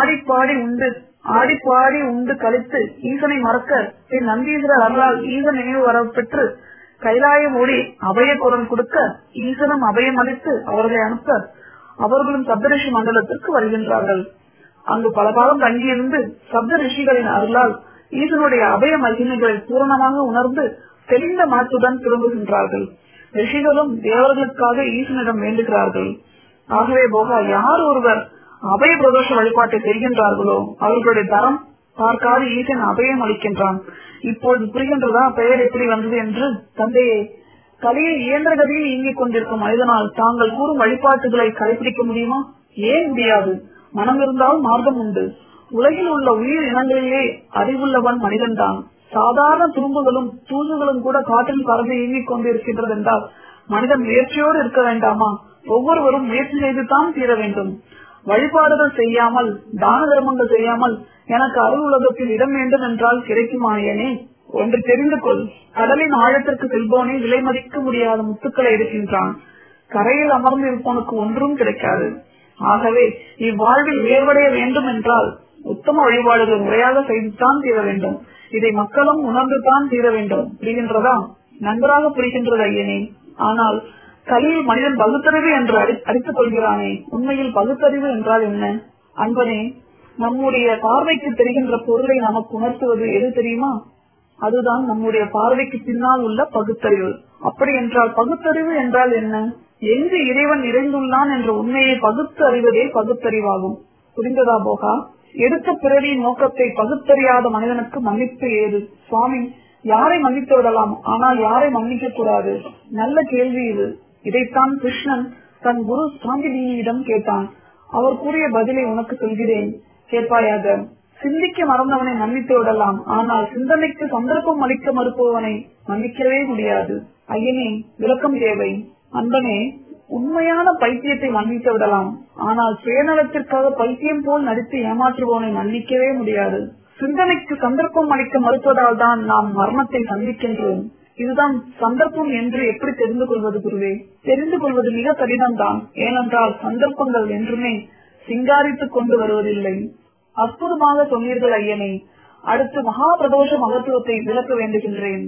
S1: ஆடிப்பாடி உண்டு கழித்து ஈசனை மறக்க பின் நந்தீஸ்வரர் அருளால் ஈசன் நினைவு வர பெற்று கைலாயம் ஓடி அபய குரல் கொடுக்க ஈசனும் அபயம் அளித்து அவர்களை அனுப்ப அவர்களும் சப்தரிஷி மண்டலத்திற்கு வருகின்றார்கள். அங்கு பல காலம் தங்கியிருந்து சப்த ரிஷிகளின் அருளால் ஈசனுடைய அபய மகிமைகளை பூரணமாக உணர்ந்து தெளிந்த மனத்துடன் திரும்புகின்றார்கள். ரிஷிகளும் தேவர்களுக்காக ஈசனிடம் வேண்டுகிறார்கள். ஆகவே போகா, யார் ஒருவர் அபய பிரதோஷ வழிபாட்டை செய்கின்றார்களோ அவர்களுடைய தரம் பார்க்காது ஈசன் அபயம் அளிக்கின்றான். இப்போது புரிகின்றதா பெயர் எப்படி வந்தது என்று? தந்தையே, கலியில் இயந்திர கதியில் இயங்கிக் கொண்டிருக்கும் மனிதனால் தாங்கள் கூறும் வழிபாட்டுகளை கடைபிடிக்க முடியுமா? ஏன் முடியாது? மனம் இருந்தால் மார்க்கம் உண்டு. உலகில் உள்ள உயிர் இனங்களிலே அறிவுள்ளவன் மனிதன்தான். சாதாரண துரும்புகளும் தூசுகளும் கூட காற்றில் பறந்து இயங்கிக் கொண்டிருக்கின்றது என்றால் மனிதன் முயற்சியோடு இருக்க வேண்டாமா? ஒவ்வொருவரும் முயற்சி செய்துதான் தீர வேண்டும். வழிபாடுகள் செய்யாமல், தான தர்மங்கள் செய்யாமல் எனக்கு அருள் உலகத்தில் இடம் வேண்டும் என்றால் கிடைக்குமாயனே? ஒன்று தெரிந்து கொள். கடலின் ஆழத்திற்கு செல்போனே விலை மதிக்க முடியாத முத்துக்களை எடுக்கின்றான். கரையில் அமர்ந்து இருப்பவனுக்கு ஒன்றும் கிடைக்காது. ஆகவே இவ்வாழ்வில் உயர்வடைய வேண்டும் என்றால் உத்தம வழிபாடுகள் முறையாக செய்துதான் தீர வேண்டும். இதை மக்களும் உணர்ந்துதான் தீர வேண்டும். புரிகின்றதா? நன்றாக புரிகின்றது ஐயனே. ஆனால் கலியில் மனிதன் பகுத்தறிவு என்று அடித்துக் கொள்கிறானே, உண்மையில் பகுத்தறிவு என்றால் என்ன? அன்பனே, நம்முடைய பார்வைக்கு தெரிகின்ற பொருளை நமக்கு உணர்த்துவது எது தெரியுமா? அதுதான் நம்முடைய பார்வைக்கு பின்னால் உள்ள பகுத்தறிவு. அப்படி என்றால் பகுத்தறிவு என்றால் என்ன? எங்கு இறைவன் நிறைந்துள்ளான் என்ற உண்மையை பகுத்து அறிவதே பகுத்தறிவாகும். புரிந்ததா போகா? எடுத்த பிறவியின் நோக்கத்தை பகுத்தறியாத மனிதனுக்கு மன்னிப்பு ஏது? சுவாமி, யாரை மன்னித்து விடலாம், ஆனால் யாரை மன்னிக்க கூடாது? நல்ல கேள்வி இது. இதைத்தான் கிருஷ்ணன் தன் குரு சாந்தினியிடம் கேட்டான். அவர் கூறிய பதிலை உனக்கு சொல்கிறேன், கேட்பாயாக. சிந்திக்க மறந்தவனை மன்னித்து விடலாம், ஆனால் சிந்தனைக்கு சந்தர்ப்பம் அளிக்க மறுப்பவனை மன்னிக்கவே முடியாது. ஐயனே, விளக்கம் தேவை. அன்பனே, உண்மையான பைத்தியத்தை மன்னித்து விடலாம், ஆனால் சுயநலத்திற்காக பைத்தியம் போல் நடித்து ஏமாற்றுபவனை மன்னிக்கவே முடியாது. சிந்தனைக்கு சந்தர்ப்பம் அளிக்க மறுப்பதால் தான் நாம் மரணத்தை சந்திக்கின்றோம். இதுதான் சந்தர்ப்பம் என்று எப்படி தெரிந்து கொள்வது குருவே? தெரிந்து கொள்வது மிக கடினம்தான். ஏனென்றால் சந்தர்ப்பங்கள் என்றுமே சிங்காரித்துக் கொண்டு வருவதில்லை. அற்புதமாக சொன்னீர்கள் ஐயனே. அடுத்து மகா பிரதோஷ மகத்துவத்தை விளக்க வேண்டுகின்றேன்.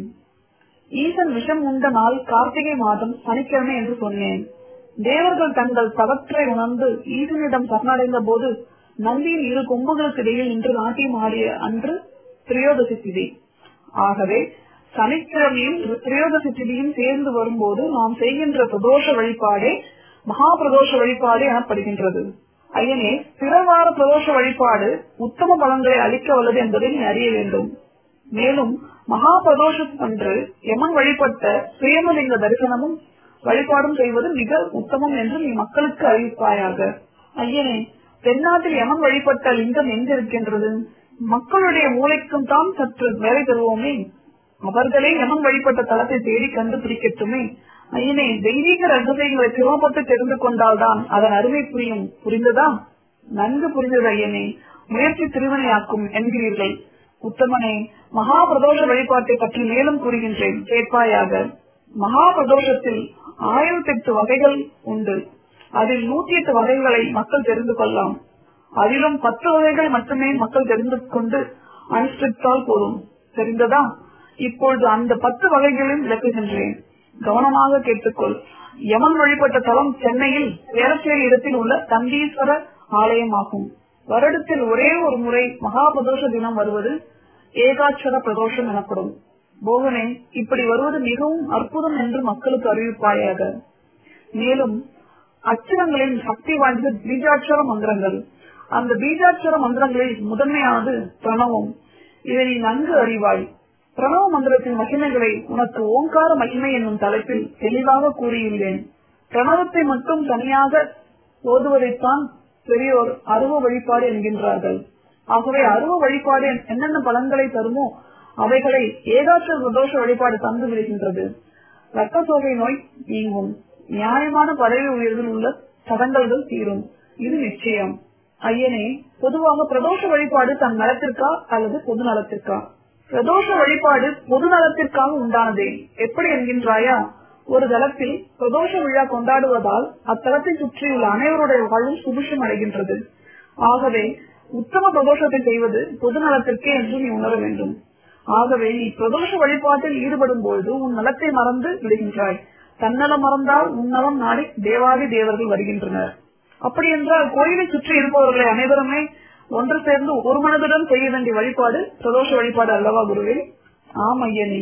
S1: ஈசன் விஷம் உண்ட நாள் கார்த்திகை மாதம் சனிக்கிழமை என்று சொன்னேன். தேவர்கள் தங்கள் தவற்றை உணர்ந்து ஈசனிடம் சரணடைந்த போது நந்தியின் இரு கொம்புகளுக்கு இடையில் நின்று நாட்டியம் ஆடிய அன்று திரையோதசி திதி. ஆகவே சனிக்கிழமையும் திரையோதசி திதியும் சேர்ந்து வரும்போது நாம் செய்கின்ற பிரதோஷ வழிபாடே மகா பிரதோஷ வழிபாடு எனப்படுகின்றது. ஐயனே, பிறவார பிரதோஷ வழிபாடு உத்தம பலன்களை அளிக்க வல்லது என்பதை நீ அறிய வேண்டும். மேலும் மகா பிரதோஷம் அன்று யமன் வழிபட்ட சுயமலிங்க தரிசனமும் வழிபாடும் செய்வது மிக உத்தமம் என்று நீ மக்களுக்கு அறிவிப்பாயாக. ஐயனே, தென்னாட்டில் யமன் வழிபட்ட லிங்கம் எங்கிருக்கின்றது? மக்களுடைய மூளைக்கும் தான் சற்று வேலை தருவோமே. அவர்களே யமன் வழிபட்ட தளத்தை தேடி கண்டுபிடிக்கட்டுமே. ஐயனே, தெய்வீக ரகசியங்களை சிரமப்பட்டு தெரிந்து கொண்டால்தான் அதன் அருமை புரியும். புரிந்ததா? நன்கு புரிந்தது ஐயனே. முயற்சி திருவினையாக்கும் என்கிறீர்கள். உத்தமனே, மகா பிரதோஷ வழிபாட்டை பற்றி மேலும் கூறுகின்றேன், கேட்பாயாக. மகா பிரதோஷத்தில் 1008 வகைகள் உண்டு. அதில் 108 வகைகளை மக்கள் தெரிந்து கொள்ளலாம். அதிலும் 10 வகைகள் மட்டுமே மக்கள் தெரிந்து கொண்டு அனுஷ்டித்தால் போதும். தெரிந்ததா? இப்பொழுது அந்த 10 வகைகளையும் விளக்குகின்றேன். கவனமாக கேட்டுக்கொள். யமன் வழிபட்ட தலம் சென்னையில் வேளச்சேரி இடத்தில் உள்ள தந்தீஸ்வர ஆலயமாகும். வருடத்தில் ஒரே ஒரு முறை மகா பிரதோஷ தினம் வருவது ஏகாட்சர பிரதோஷம் எனப்படும். போகனே, இப்படி வருவது மிகவும் அற்புதம் என்று மக்களுக்கு அறிவிப்பாயாக. மேலும் அச்சரங்களின் சக்தி வாய்ந்த பீஜாட்சர மந்திரங்கள். அந்த பீஜாட்சர மந்திரங்களில் முதன்மையானது பிரணவம். இதை நீ நன்கு அறிவாய். பிரணவ மந்திரத்தின் மகிமைகளை உனக்கு ஓங்கார மகிமை என்னும் தலைப்பில் தெளிவாக கூறியுள்ளேன். பிரணவத்தை மட்டும் தனியாக ஓதுவதைத்தான் பெரியோர் அருவ வழிபாடு என்கின்றார்கள். ஆகவே அருவ வழிபாடு என்னென்ன பலன்களை தருமோ அவைகளை ஏகாட்சர பிரதோஷ வழிபாடு தந்து விடுகின்றது. ரத்த சோகை நோய் நீங்கும். நியாயமான பதவி உயர்வில் உள்ள தடங்கல்கள் தீரும். இது நிச்சயம். ஐயனே, பொதுவாக பிரதோஷ வழிபாடு தன் நலத்திற்கா அல்லது பொது நலத்திற்கா? பிரதோஷ வழிபாடு பொது நலத்திற்காக உண்டானதே. எப்படி என்கின்றாயா? ஒரு தலத்தில் பிரதோஷ விழா கொண்டாடுவதால் அத்தலத்தை சுற்றியுள்ள அனைவருடைய வாழ்வும் சுபிஷம் அடைகின்றது. ஆகவே உத்தம பிரதோஷத்தை செய்வது பொது நலத்திற்கே என்று நீ உணர வேண்டும். ஆகவே நீ பிரதோஷ வழிபாட்டில் ஈடுபடும் பொழுது உன் நலத்தை மறந்து விடுகின்றாய். தன்னலம் மறந்தால் உன்னலம் நாடி தேவாதி தேவர்கள் வருகின்றனர். அப்படி என்றால் கோயிலை சுற்றி இருப்பவர்களை அனைவருமே ஒன்று சேர்ந்து ஒரு மனதுடன் செய்ய வேண்டிய வழிபாடு பிரதோஷ வழிபாடு அல்லவா குருவே? ஆம் ஐயனே.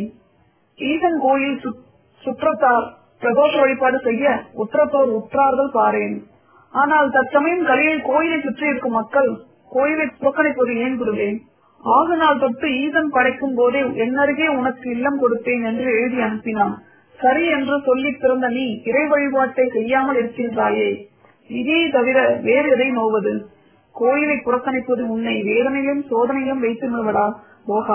S1: ஈசன் கோயில் சுற்றத்தார் பிரதோஷ வழிபாடு செய்ய உற்றத்தோர் உற்றார்கள் பாரேன். ஆனால் தற்சமயம் கலையில் கோயிலை சுற்றி இருக்கும் மக்கள் கோயிலை புறக்கணிப்பது ஏன் குருவே? ஆகு நாள் தொட்டு ஈசன் படைக்கும் போதே என்னருகே உனக்கு இல்லம் கொடுத்தேன் என்று எழுதி அனுப்பினான். சரி என்று சொல்லி பிறந்த நீ இறை வழிபாட்டை செய்யாமல் இருக்கின்றாயே. இதையை தவிர வேறு எதை நோவது? கோயிலை புறக்கணிப்பது உன்னை வேதனையும் சோதனையும் வைத்து விடுவடா போகா.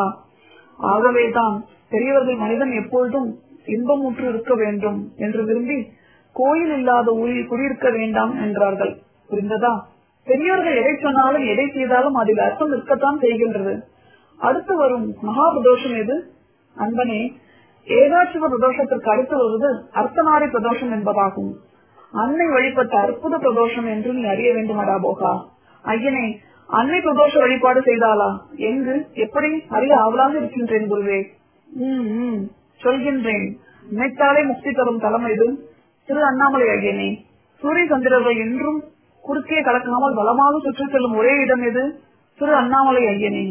S1: ஆகவேதான் பெரியவர்கள் மனிதன் எப்பொழுதும் இன்பமுற்று இருக்க வேண்டும் என்று விரும்பி கோயில் இல்லாத ஊரில் குடியிருக்க வேண்டாம் என்றார்கள். புரிந்ததா? பெரியவர்கள் எதை சொன்னாலும் எதை செய்தாலும் அதில் அர்த்தம் இருக்கத்தான் செய்கின்றது. அடுத்து வரும் மகா பிரதோஷம் எது? அன்பனே, ஏகாட்சர பிரதோஷத்திற்கு அடுத்து வருவது அர்த்தநாரி பிரதோஷம் என்பதாகும். அன்னை வழிபட்ட அற்புத பிரதோஷம் என்று நீ அறிய வேண்டுமடா போகா. ஐயனே, அன்னை பிரதோஷ வழிபாடு செய்தாளா? எங்கு, எப்படி அறிய ஆவலாக இருக்கின்றேன் குருவே. சொல்கின்றேன். நினைத்தாலே முக்தி தரும் தலம் எது? திரு அண்ணாமலை ஐயனே. சூரிய சந்திரர்கள் என்றும் குறுக்கே கலக்காமல் பலமாக சுற்றி செல்லும் ஒரே இடம் எது? திரு அண்ணாமலை ஐயனே.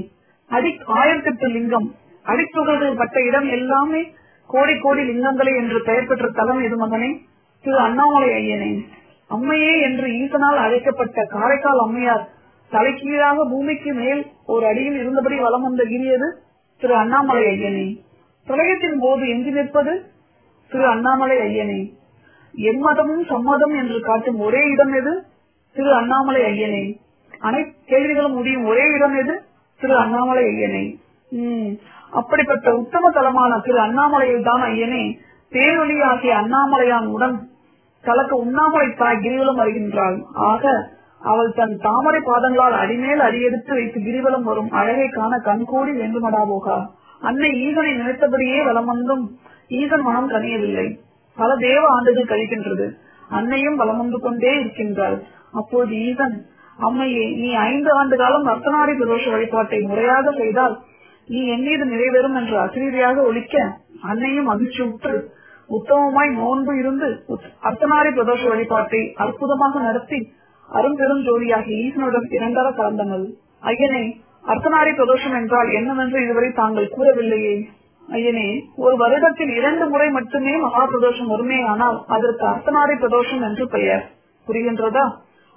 S1: 1008 லிங்கம் அடித்துகள்கள் பட்ட இடம் எல்லாமே கோடி கோடி லிங்கங்களே என்று பெயர் பெற்ற தலம் எது மகனே? திரு அண்ணாமலை ஐயனே. அம்மையே என்று ஈசனால் அழைக்கப்பட்ட காரைக்கால் அம்மையார் தலைக்கீழாக பூமிக்கு மேல் ஒரு அடியில் இருந்தபடி வலம் வந்த கிரியது திரு அண்ணாமலை ஐயனே. பிரளயத்தின் போது எஞ்சி நிற்பது திரு அண்ணாமலை ஐயனே. எம்மதமும் சம்மதம் என்று காட்டும் ஒரே இடம் எது? திரு அண்ணாமலை ஐயனே. அனைத்து கேள்விகளும் முடியும் ஒரே இடம் எது? திரு அண்ணாமலை ஐயனே. அப்படிப்பட்ட உத்தம தலமான திரு அண்ணாமலையில் தான் ஐயனே பேரொளி ஆகிய அண்ணாமலையான் உடன் கலக்க உண்ணாமலை தாய் கிரிவலம் வருகின்றாள். ஆக அவள் தன் தாமரை பாதங்களால் அடிமேல் அடியெடுத்து வைத்து கிரிவலம் வரும் அழகை காண கண்கூடி வேண்டுமடா போகா. அன்னை ஈசனை நினைத்தபடியே வலம் வந்தும் ஈசன் மனம் கனியவில்லை. பல தேவ ஆண்டுகள் கழிக்கின்றது. அன்னையும் வலம் வந்து கொண்டே இருக்கின்றாள். அப்போது ஈசன் அம்மையே, நீ 5 ஆண்டு காலம் அர்த்தநாரி பிரதோஷ வழிபாட்டை முறையாக செய்தால் நீ எம்மீது நிறைவேறும் என்று அசரீதியாக ஒழிக்க அன்னையும் மகிழ்ச்சியுற்று உத்தமமாய் நோன்பு இருந்து அர்த்தநாரி பிரதோஷ வழிபாட்டை அற்புதமாக நடத்தி அரும்பெரும் ஜோதியாகி ஈசனுடன் இரண்டர கலந்தனள். ஐயனே, அர்த்தநாரி பிரதோஷம் என்றால் என்னவென்று இதுவரை தாங்கள் கூறவில்லையே. ஐயனே, ஒரு வருடத்தில் 2 முறை மட்டுமே மகா பிரதோஷம் வருமே, ஆனால் அதற்கு அர்த்தநாரி பிரதோஷம் என்று பெயர். புரிகின்றதா?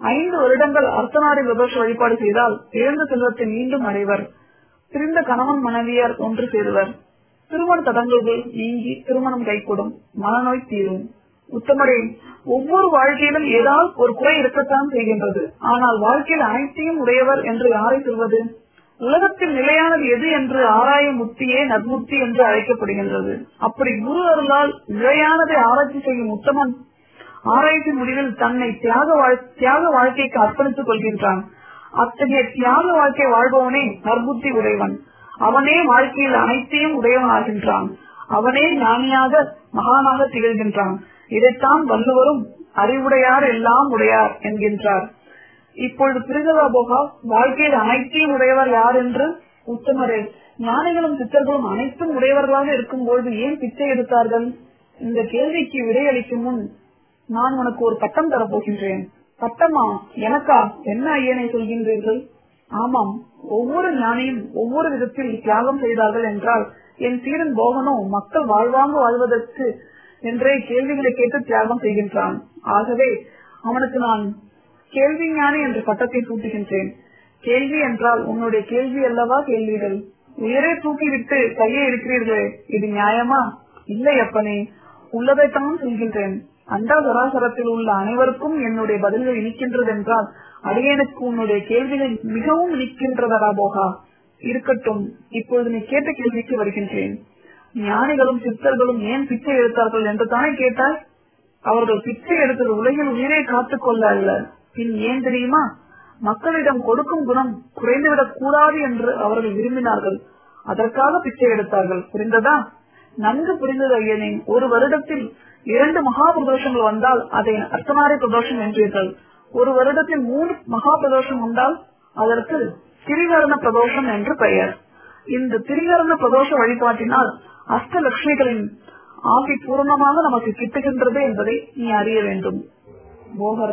S1: 5 வருடங்கள் அர்த்தநாரி பிரதோஷ வழிபாடு செய்தால் இழந்த செல்வத்தை மீண்டும் அடைவர். பிரிந்த கணவன் மனைவியார் ஒன்று சேருவர். திருமண தடங்கல்கள் நீங்கி திருமணம் கைகூடும். மனநோய் தீரும். உத்தமரே, ஒவ்வொரு வாழ்க்கையிலும் ஏதாவது ஒரு குறை இருக்கத்தான் செய்கின்றது. ஆனால் வாழ்க்கையில் அனைத்தையும் உடையவர் என்று யாரை சொல்வது? உலகத்தில் நிலையானது எது என்று ஆராயும் முத்தியே நற்முத்தி என்று அழைக்கப்படுகின்றது. அப்படி குரு அருளால் நிலையானதை ஆராய்ச்சி செய்யும் உத்தமன் ஆராய்ச்சி முடிவில் தன்னை தியாக வாழ்க்கைக்கு அர்ப்பணித்துக் கொள்கின்றான். அத்தகைய தியாக வாழ்க்கை வாழ்பவனே நற்புத்தி உடையவன். அவனே வாழ்க்கையில் அனைத்தையும் உடையவன் ஆகின்றான். அவனே ஞானியாக மகானாக திகழ்கின்றான். இதைத்தான் வள்ளுவரும் அறிவுடையார் எல்லாம் உடையார் என்கின்றார். இப்பொழுது புரிதலா போகா வாழ்க்கையில் அனைத்தையும் உடையவர் யார் என்று? உத்தமரே, ஞானிகளும் சித்தர்களும் அனைத்தும் உடையவர்களாக இருக்கும் பொழுது ஏன் பிச்சை எடுத்தார்கள்? இந்த கேள்விக்கு விடையளிக்கும் முன் நான் உனக்கு ஒரு பட்டம் தரப்போகின்றேன். பட்டமா? எனக்கா? என்ன ஐயனை சொல்கின்றீர்கள்? ஆமாம், ஒவ்வொரு ஞானியும் ஒவ்வொரு விதத்தில் தியாகம் செய்தார்கள் என்றால் என் சீரன் போகனோ மக்கள் வாழ்வாங்கு வாழ்வதற்கு என்றே கேள்விகளை கேட்டு தியாகம் செய்கின்றான். ஆகவே அவனுக்கு நான் கேள்வி ஞானி என்ற பட்டத்தை சூட்டுகின்றேன். கேள்வி என்றால் உன்னுடைய கேள்வி அல்லவா கேள்விகள். உயரே தூக்கிவிட்டு கையை இருக்கிறீர்களே, இது நியாயமா? இல்லை அப்பனே, உள்ளதைத்தான் சொல்கின்றேன். அண்டா சராசரத்தில் உள்ள அனைவருக்கும் என்னுடைய பதில்கள் இனிக்கின்றது என்றால் அடியேனுக்கு உன்னுடைய கேள்விகள் மிகவும் இனிக்கின்றதா போகா? இருக்கட்டும், இப்பொழுது நீ கேட்ட கேள்விக்கு வருகின்றேன். ஞானிகளும் சித்தர்களும் ஏன் பிச்சை எடுத்தார்கள் என்று தானே கேட்டால், அவர்கள் பிச்சை எடுத்தது உலகில் உயிரை காத்துக்கொள்ள அல்ல. பின் ஏன் தெரியுமா? மக்களிடம் கொடுக்கும் குணம் குறைந்துவிடக் கூடாது என்று அவர்கள் விரும்பினார்கள். அதற்காக பிச்சை எடுத்தார்கள். புரிந்ததா? நன்கு புரிந்தது ஐயனே. ஒரு வருடத்தில் 2 மகா பிரதோஷங்கள் வந்தால் அதை அர்த்தநாரி பிரதோஷம் என்றீர்கள். ஒரு வருடத்தில் 3 மகா பிரதோஷம் வந்தால் அதற்கு திரிகரண பிரதோஷம் என்று பெயர். இந்த திரிகரண பிரதோஷ வழிபாட்டினால் அஷ்டலட்சுமிகளின் ஆவி பூர்ணமாக நமக்கு கிட்டுகின்றது என்பதை நீ அறிய வேண்டும். போகர்,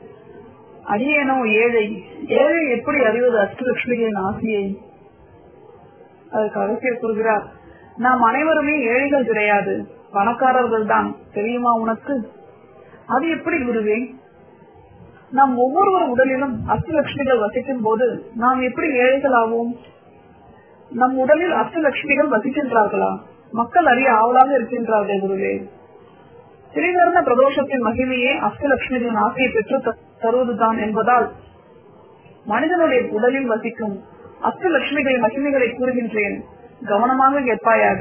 S1: அடியேனோ ஏழை. ஏழை எப்படி அறிவது அஷ்டலட்சுமிகளின் ஆசையை? அதற்கு அரசியல் கூறுகிறார், நாம் அனைவருமே ஏழைகள் கிடையாது, பணக்காரர்கள் தான். தெரியுமா உனக்கு? அது எப்படி குருவே? நாம் ஒவ்வொருவர் உடலிலும் அஷ்டலட்சுமிகள் வசிக்கும் போது நாம் எப்படி ஏழைகள் ஆவோம்? நம் உடலில் அஷ்டலட்சுமிகள் வசிக்கின்றார்களா? மக்கள் அறிய ஆவலாக இருக்கின்றார்கள் குருவே. திரிகரண பிரதோஷத்தின் மகிமையே அஷ்டலட்சுமிகளின் ஆசையை பெற்று தருவதுதான் என்பதால் மனிதனுடைய உடலில் வசிக்கும் அஷ்டலட்சுமிகளின் மகிமைகளை கூறுகின்றேன், கவனமாக கேட்பாயாக.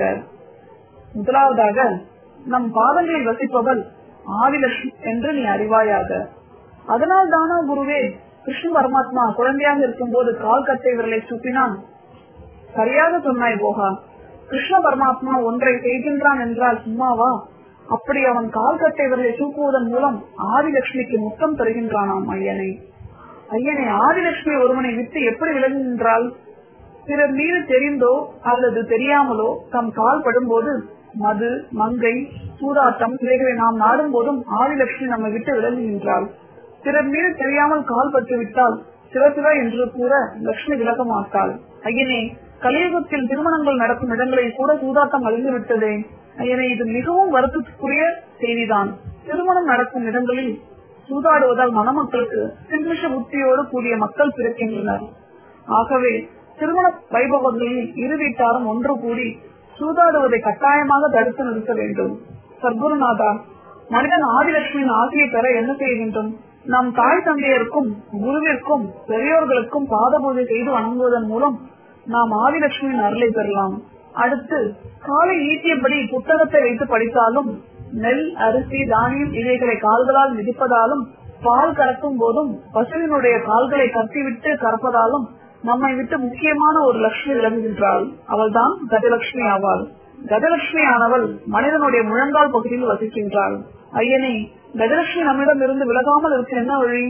S1: முதலாவதாக, நம் பாதங்களில் வசிப்பவள் ஆதிலட்சுமி என்று நீ அறிவாயாக. அதனால் தானா குருவே கிருஷ்ண பரமாத்மா குழந்தையாக இருக்கும் போது கால் கட்டை விரலை சூப்பினான்? சரியாக சொன்னாய் போகா. கிருஷ்ண பரமாத்மா ஒன்றை செய்கின்றான் என்றால் சும்மாவா? அப்படி அவன் கால் கட்டை விரலை சூப்புவதன் மூலம் ஆதிலட்சுமிக்கு முத்தம் தருகின்றானாம். ஐயனை ஐயனை ஆதிலட்சுமி ஒருவனை விட்டு எப்படி விலகுகின்றாள்? பிறர் மீது தெரிந்தோ அல்லது தெரியாமலோ தம் கால் படும் போது மது, மங்கை, சூதாட்டம் இவைகளை நாம் நாடும் போதும் ஆதிலட்சுமி நம்மை விட்டு விலகுகின்றாள். பிறர் மீது தெரியாமல் கால் பட்டு விட்டால் சிவசிவ என்று கூற லட்சுமி விலக மாட்டாள். ஐயனே, கலியுகத்தில் திருமணங்கள் நடக்கும் இடங்களில் கூட சூதாட்டம் அழிந்து விட்டதே. ஐயனே, இது மிகவும் வருத்தத்துக்குரிய செய்திதான். திருமணம் நடக்கும் இடங்களில் சூதாடுவதால் மணமக்களுக்கு சிம்மிஷ புத்தியோடு கூடிய மக்கள் பிறக்கின்றனர். ஆகவே திருமண வைபவங்களில் இரு வீட்டாரும் ஒன்று கூடி சூதாடுவதை கட்டாயமாக தடுத்து நிறுத்த வேண்டும். சர்க்குருநாதா, மனிதன் ஆதிலட்சுமியின் ஆசையை பெற என்ன செய்ய வேண்டும்? நம் தாய் தந்தையருக்கும் குருவிற்கும் பெரியோர்களுக்கும் பாத பூஜை செய்து வணங்குவதன் மூலம் நாம் ஆதிலட்சுமியின் அருளை பெறலாம். அடுத்து, காலை ஈட்டியபடி புத்தகத்தை வைத்து படித்தாலும், நெல், அரிசி, தானியம் இவைகளை கால்களால் மிதிப்பதாலும், பால் கறக்கும் போதும் பசுவினுடைய கால்களை கட்டிவிட்டு கறப்பதாலும் நம்மை விட்டு முக்கியமான ஒரு லட்சுமி விளங்குகின்றாள். அவள்தான் கஜலட்சுமி ஆவாள். கஜலட்சுமி ஆனவள் மனிதனுடைய முழங்கால் பகுதியில் வசிக்கின்றாள். ஐயனே, கஜலட்சுமி நம்மிடம் இருந்து விலகாமல் இருக்க என்ன வழி?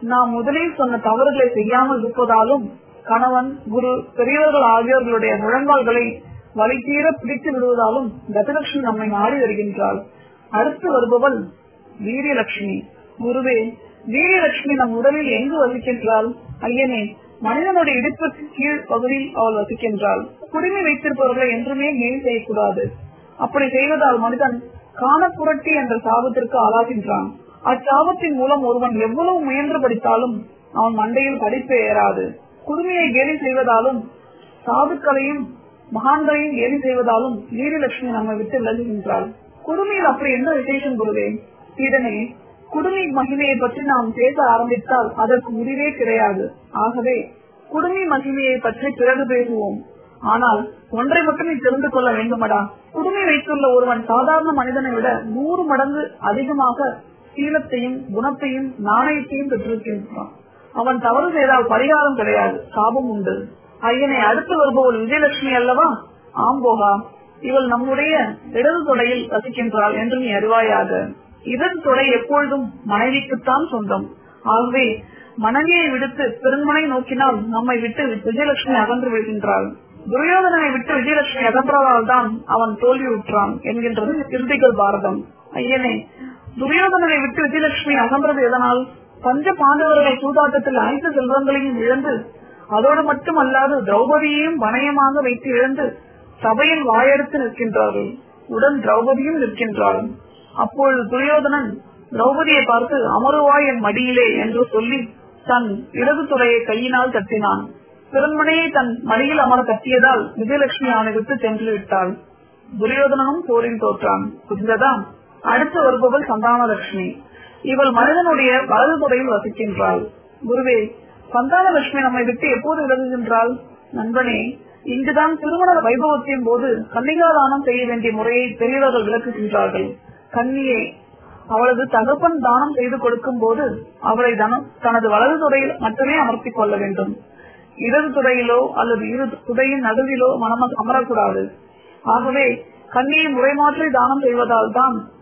S1: நாம் முதலில் சொன்ன தவறுகளை செய்யாமல் இருப்பதாலும் கணவன், குரு, பெரியவர்கள் ஆகியோர்களுடைய முழங்கால்களை வலித்தீர பிடித்து விடுவதாலும் கஜலட்சுமி நம்மை நாடி வருகின்றாள். அடுத்து வருபவள் வீரியலட்சுமி. குருவே, வீரியலட்சுமி நம் உடலில் எங்கு வசிக்கின்றாள்? ஐயனே, மனிதனுடைய இடுப்புக்கு கீழ் பகுதியில் அவள் வசிக்கின்றாள். குடுமி வைத்திருப்பவர்களை என்றுமே கேலி செய்யக்கூடாது. அப்படி செய்வதால் மனிதன் காணப்புரட்டி என்ற சாபத்திற்கு ஆளாகின்றான். அச்சாபத்தின் மூலம் ஒருவன் எவ்வளவு முயன்று படித்தாலும் அவன் மண்டையில் படிப்பு ஏறாது. குடுமியை கேலி செய்வதாலும் சாதுக்களையும் மகான்களையும் கேலி செய்வதாலும் வீரலட்சுமி நம்மை விட்டு விலகுகின்றாள். குடுமியில் அப்படி என்ன விசேஷம் குருவே? இதனை குடுமி மகிமையை பற்றி நாம் பேச ஆரம்பித்தால் அதற்கு முடிவே கிடையாது. ஆகவே குடுமி மகிமையை பற்றி பிறகு பேசுவோம். ஆனால் ஒன்றை மட்டும் நீ தெரிந்து கொள்ள வேண்டுமடா. குடுமி வைத்துள்ள ஒருவன் சாதாரண மனிதனை விட 100 மடங்கு அதிகமாக சீலத்தையும் குணத்தையும் நாணயத்தையும் பெற்றிருக்கின்றான். அவன் தவறு செய்தால் பரிகாரம் கிடையாது, சாபம் உண்டு. ஐயனை, அடுத்து வருபவள் விஜயலட்சுமி அல்லவா? ஆம்போகா, இவள் நம்முடைய இடது தொடையில் வசிக்கின்றாள் என்று நீ அறிவாயாக. இடது தொடை எப்பொழுதும் மனைவிக்குத்தான் சொந்தம். ஆகவே மனைவியை விடுத்து பெருமனை நோக்கினால் நம்மை விட்டு விஜயலட்சுமி அகன்று விடுகின்றாள். துரியோதனனை விட்டு விஜயலட்சுமி அகன்றதால் தான் அவன் தோல்வியுற்றான் என்கின்றது கிருதிகள் பாரதம். ஐயனே, துரியோதனனை விட்டு விஜயலட்சுமி அகன்றது எதனால்? பஞ்ச பாண்டவர்கள் சூதாட்டத்தில் அனைத்து செல்வங்களையும் இழந்து, அதோடு மட்டுமல்லாது திரௌபதியையும் வணையமாக வைத்து இழந்து சபையில் வாயெடுத்து நிற்கின்றார்கள். உடன் திரௌபதியும் நிற்கின்றாள். அப்பொழுது துரியோதனன் திரௌபதியை பார்த்து அமருவாய் என் மடியிலே என்று சொல்லி தன் இடது துறையை கையினால் தட்டினான். பிறன்மனையை தன் மடியில் அமர தட்டியதால் விஜயலட்சுமி அவனை விட்டு சென்று விட்டாள். துரியோதனனும் போரில் தோற்றான். புரிந்ததான்? அடுத்து வருபவள் சந்தானலட்சுமி. இவள் மனிதனுடைய வலது துறையில் வசிக்கின்றாள். குருவே, சந்தானலட்சுமி நம்மை விட்டு எப்போது விலகுகின்றாள்? நண்பனே, இங்குதான் திருமண வைபவத்தின் போது கன்னிகாதானம் செய்ய வேண்டிய முறையை பெரியவர்கள் விளக்குகின்றார்கள். கன்னியை அவளது தகப்பன் தானம் செய்து கொடுக்கும் போது அவளை தனது வலது துறையில் மட்டுமே அமர்த்திக் கொள்ள வேண்டும். இடது துறையிலோ அல்லது இரு துறையின் நடுவிலோ மனம் அமரக்கூடாது. ஆகவே கன்னியை முறைமாற்றி தானம் செய்வதால்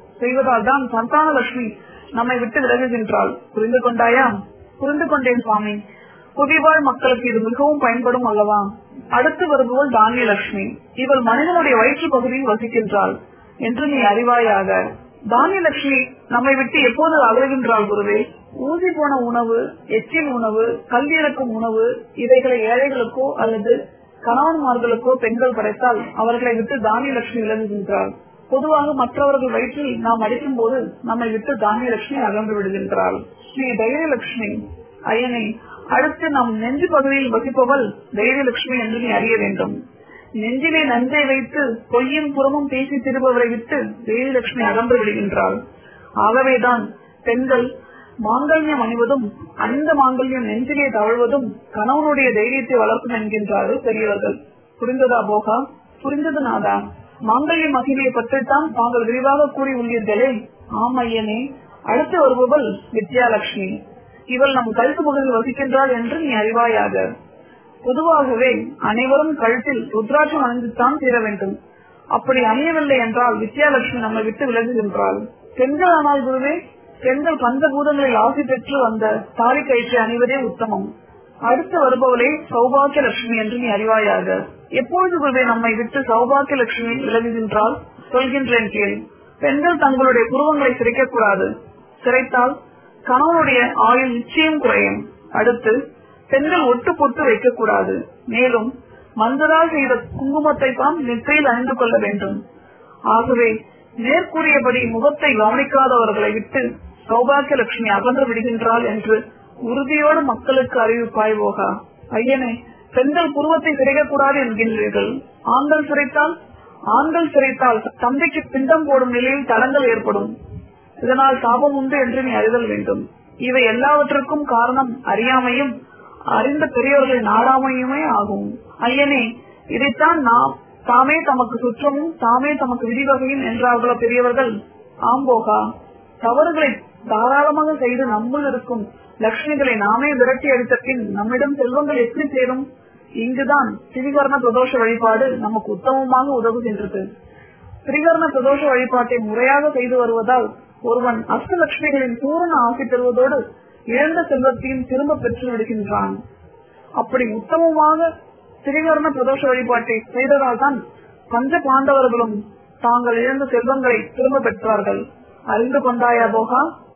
S1: தான் சந்தானலட்சுமி நம்மை விட்டு விலகுகின்றாள். புரிந்து கொண்டாயா? புரிந்து கொண்டேன் சுவாமி. புதிவாழ் மக்களுக்கு இது மிகவும் பயன்படும் அல்லவா? அடுத்து வருபவள் தானியலட்சுமி. இவள் மனிதனுடைய வயிற்று பகுதியில் வசிக்கின்றாள் என்று நீ அறிவாயாக. தானியலட்சுமி நம்மை விட்டு எப்போது அகலுகின்றாள் குருவே? ஊசி போன உணவு, எச்சில் உணவு, கல்வி இறக்கும் உணவு இவைகளை ஏழைகளுக்கோ அல்லது கணவன்மார்களுக்கோ பெண்கள் படைத்தால் அவர்களை விட்டு தானியலட்சுமி விலகுகின்றாள். பொதுவாக மற்றவர்கள் வயிற்றில் நாம் அடிக்கும் போது நம்மை விட்டு தானியலட்சுமி அகன்று விடுகின்றாள். ஸ்ரீ தைரியலட்சுமி. ஐயனை, அடுத்து நம் நெஞ்சு பகுதியில் வசிப்பவள் தைரியலட்சுமி என்று நீ அறிய வேண்டும். நெஞ்சிலே நஞ்சை வைத்து பொய்யும் புறமும் பேசி திரும்பவரை விட்டு தைரியலட்சுமி அகன்று விடுகின்றாள். ஆகவேதான் பெண்கள் மாங்கல்யம் அணிவதும் அந்த மாங்கல்யம் நெஞ்சிலே தவழ்வதும் கணவனுடைய தைரியத்தை வளர்க்கும் என்கின்றார்கள் பெரியவர்கள். புரிந்ததா போகா? புரிந்தது நாதா. மாங்கல்ய மகிமையை பற்றித்தான் தாங்கள் விரிவாக கூறி உள்ளீர்களே. ஆம் ஐயனே. அடுத்து வருபவள் வித்யாலட்சுமி. இவள் நம் கழுத்து பகுதியில் வசிக்கின்றாள் என்று நீ அறிவாயாக. பொதுவாகவே அனைவரும் கழுத்தில் ருத்ராட்சம் அணிந்துதான் தீர வேண்டும். அப்படி அணியவில்லை என்றால் வித்யாலட்சுமி நம்மை விட்டு விலகுகின்றாள். பெண்கள் ஆனால் குருவே, பெண்கள் பஞ்சபூதங்களில் ஆசி பெற்று வந்த தாலி கயிற்றை அணிவதே உத்தமம். அடுத்து வருபவளே சௌபாகிய லட்சுமி என்று நீ அறிவாயாக. எப்பொழுது குருவே நம்மை விட்டு சௌபாகிய லட்சுமி விலகுகின்றால்? சொல்கின்றேன் கேள். பெண்கள் தங்களுடைய புருவங்களை சிரைக்கக்கூடாது. சிரைத்தால் கணவனுடைய ஆயுள் நிச்சயம் குறையும். அடுத்து பெண்கள் ஒட்டு பொட்டு வைக்கக்கூடாது. மேலும் மஞ்சளால் செய்த குங்குமத்தை தான் நெற்றியில் அணிந்து கொள்ள வேண்டும். ஆகவே மேற்கூறியபடி முகத்தை கவனிக்காதவர்களை விட்டு சௌபாகிய லட்சுமி அகன்று விடுகின்றாள் என்று உறுதியோடு மக்களுக்கு அறிவிப்பாய் போகா. ஐயனே, பெண்கள் புருவத்தை சிரைக்கக்கூடாது என்கின்றீர்கள். ஆண்கள் சிரைத்தால் தந்தைக்கு பிண்டம் போடும் நிலையில் தடங்கள் ஏற்படும். இதனால் சாபம் உண்டு என்று நீ அறிதல் வேண்டும். இவை எல்லாவற்றுக்கும் காரணம் அறியாமையும் அறிந்த பெரியவர்களின் நாடாமையுமே ஆகும். ஐயனே, இதைத்தான் தாமே தமக்கு சுற்றமும் தாமே தமக்கு விதிவகையும் என்றார்களோ பெரியவர்கள். ஆம்போகா, தவறுகளை தாராளமாக செய்து நம்முள் இருக்கும் லட்சுமிகளை நாமே விரட்டி அடித்த பின் நம்மிடம் செல்வங்கள் எப்படி சேரும்? இங்குதான் திரிகரண பிரதோஷ வழிபாடு நமக்கு உத்தமமாக உதவுகின்றது. திரிகரண பிரதோஷ வழிபாட்டை முறையாக செய்து வருவதால் ஒருவன் அஷ்டலட்சுமிகளின் பூரண ஆசி பெறுவதோடு இழந்த செல்வத்தையும் திரும்ப பெற்று விடுகின்றான். அப்படி உத்தமமாக திரிகர்ண பிரதோஷ வழிபாட்டை செய்ததால் தான் பஞ்ச பாண்டவர்களும் தாங்கள் இழந்த செல்வங்களை திரும்ப பெற்றார்கள். அறிந்து கொண்டாயா போகா?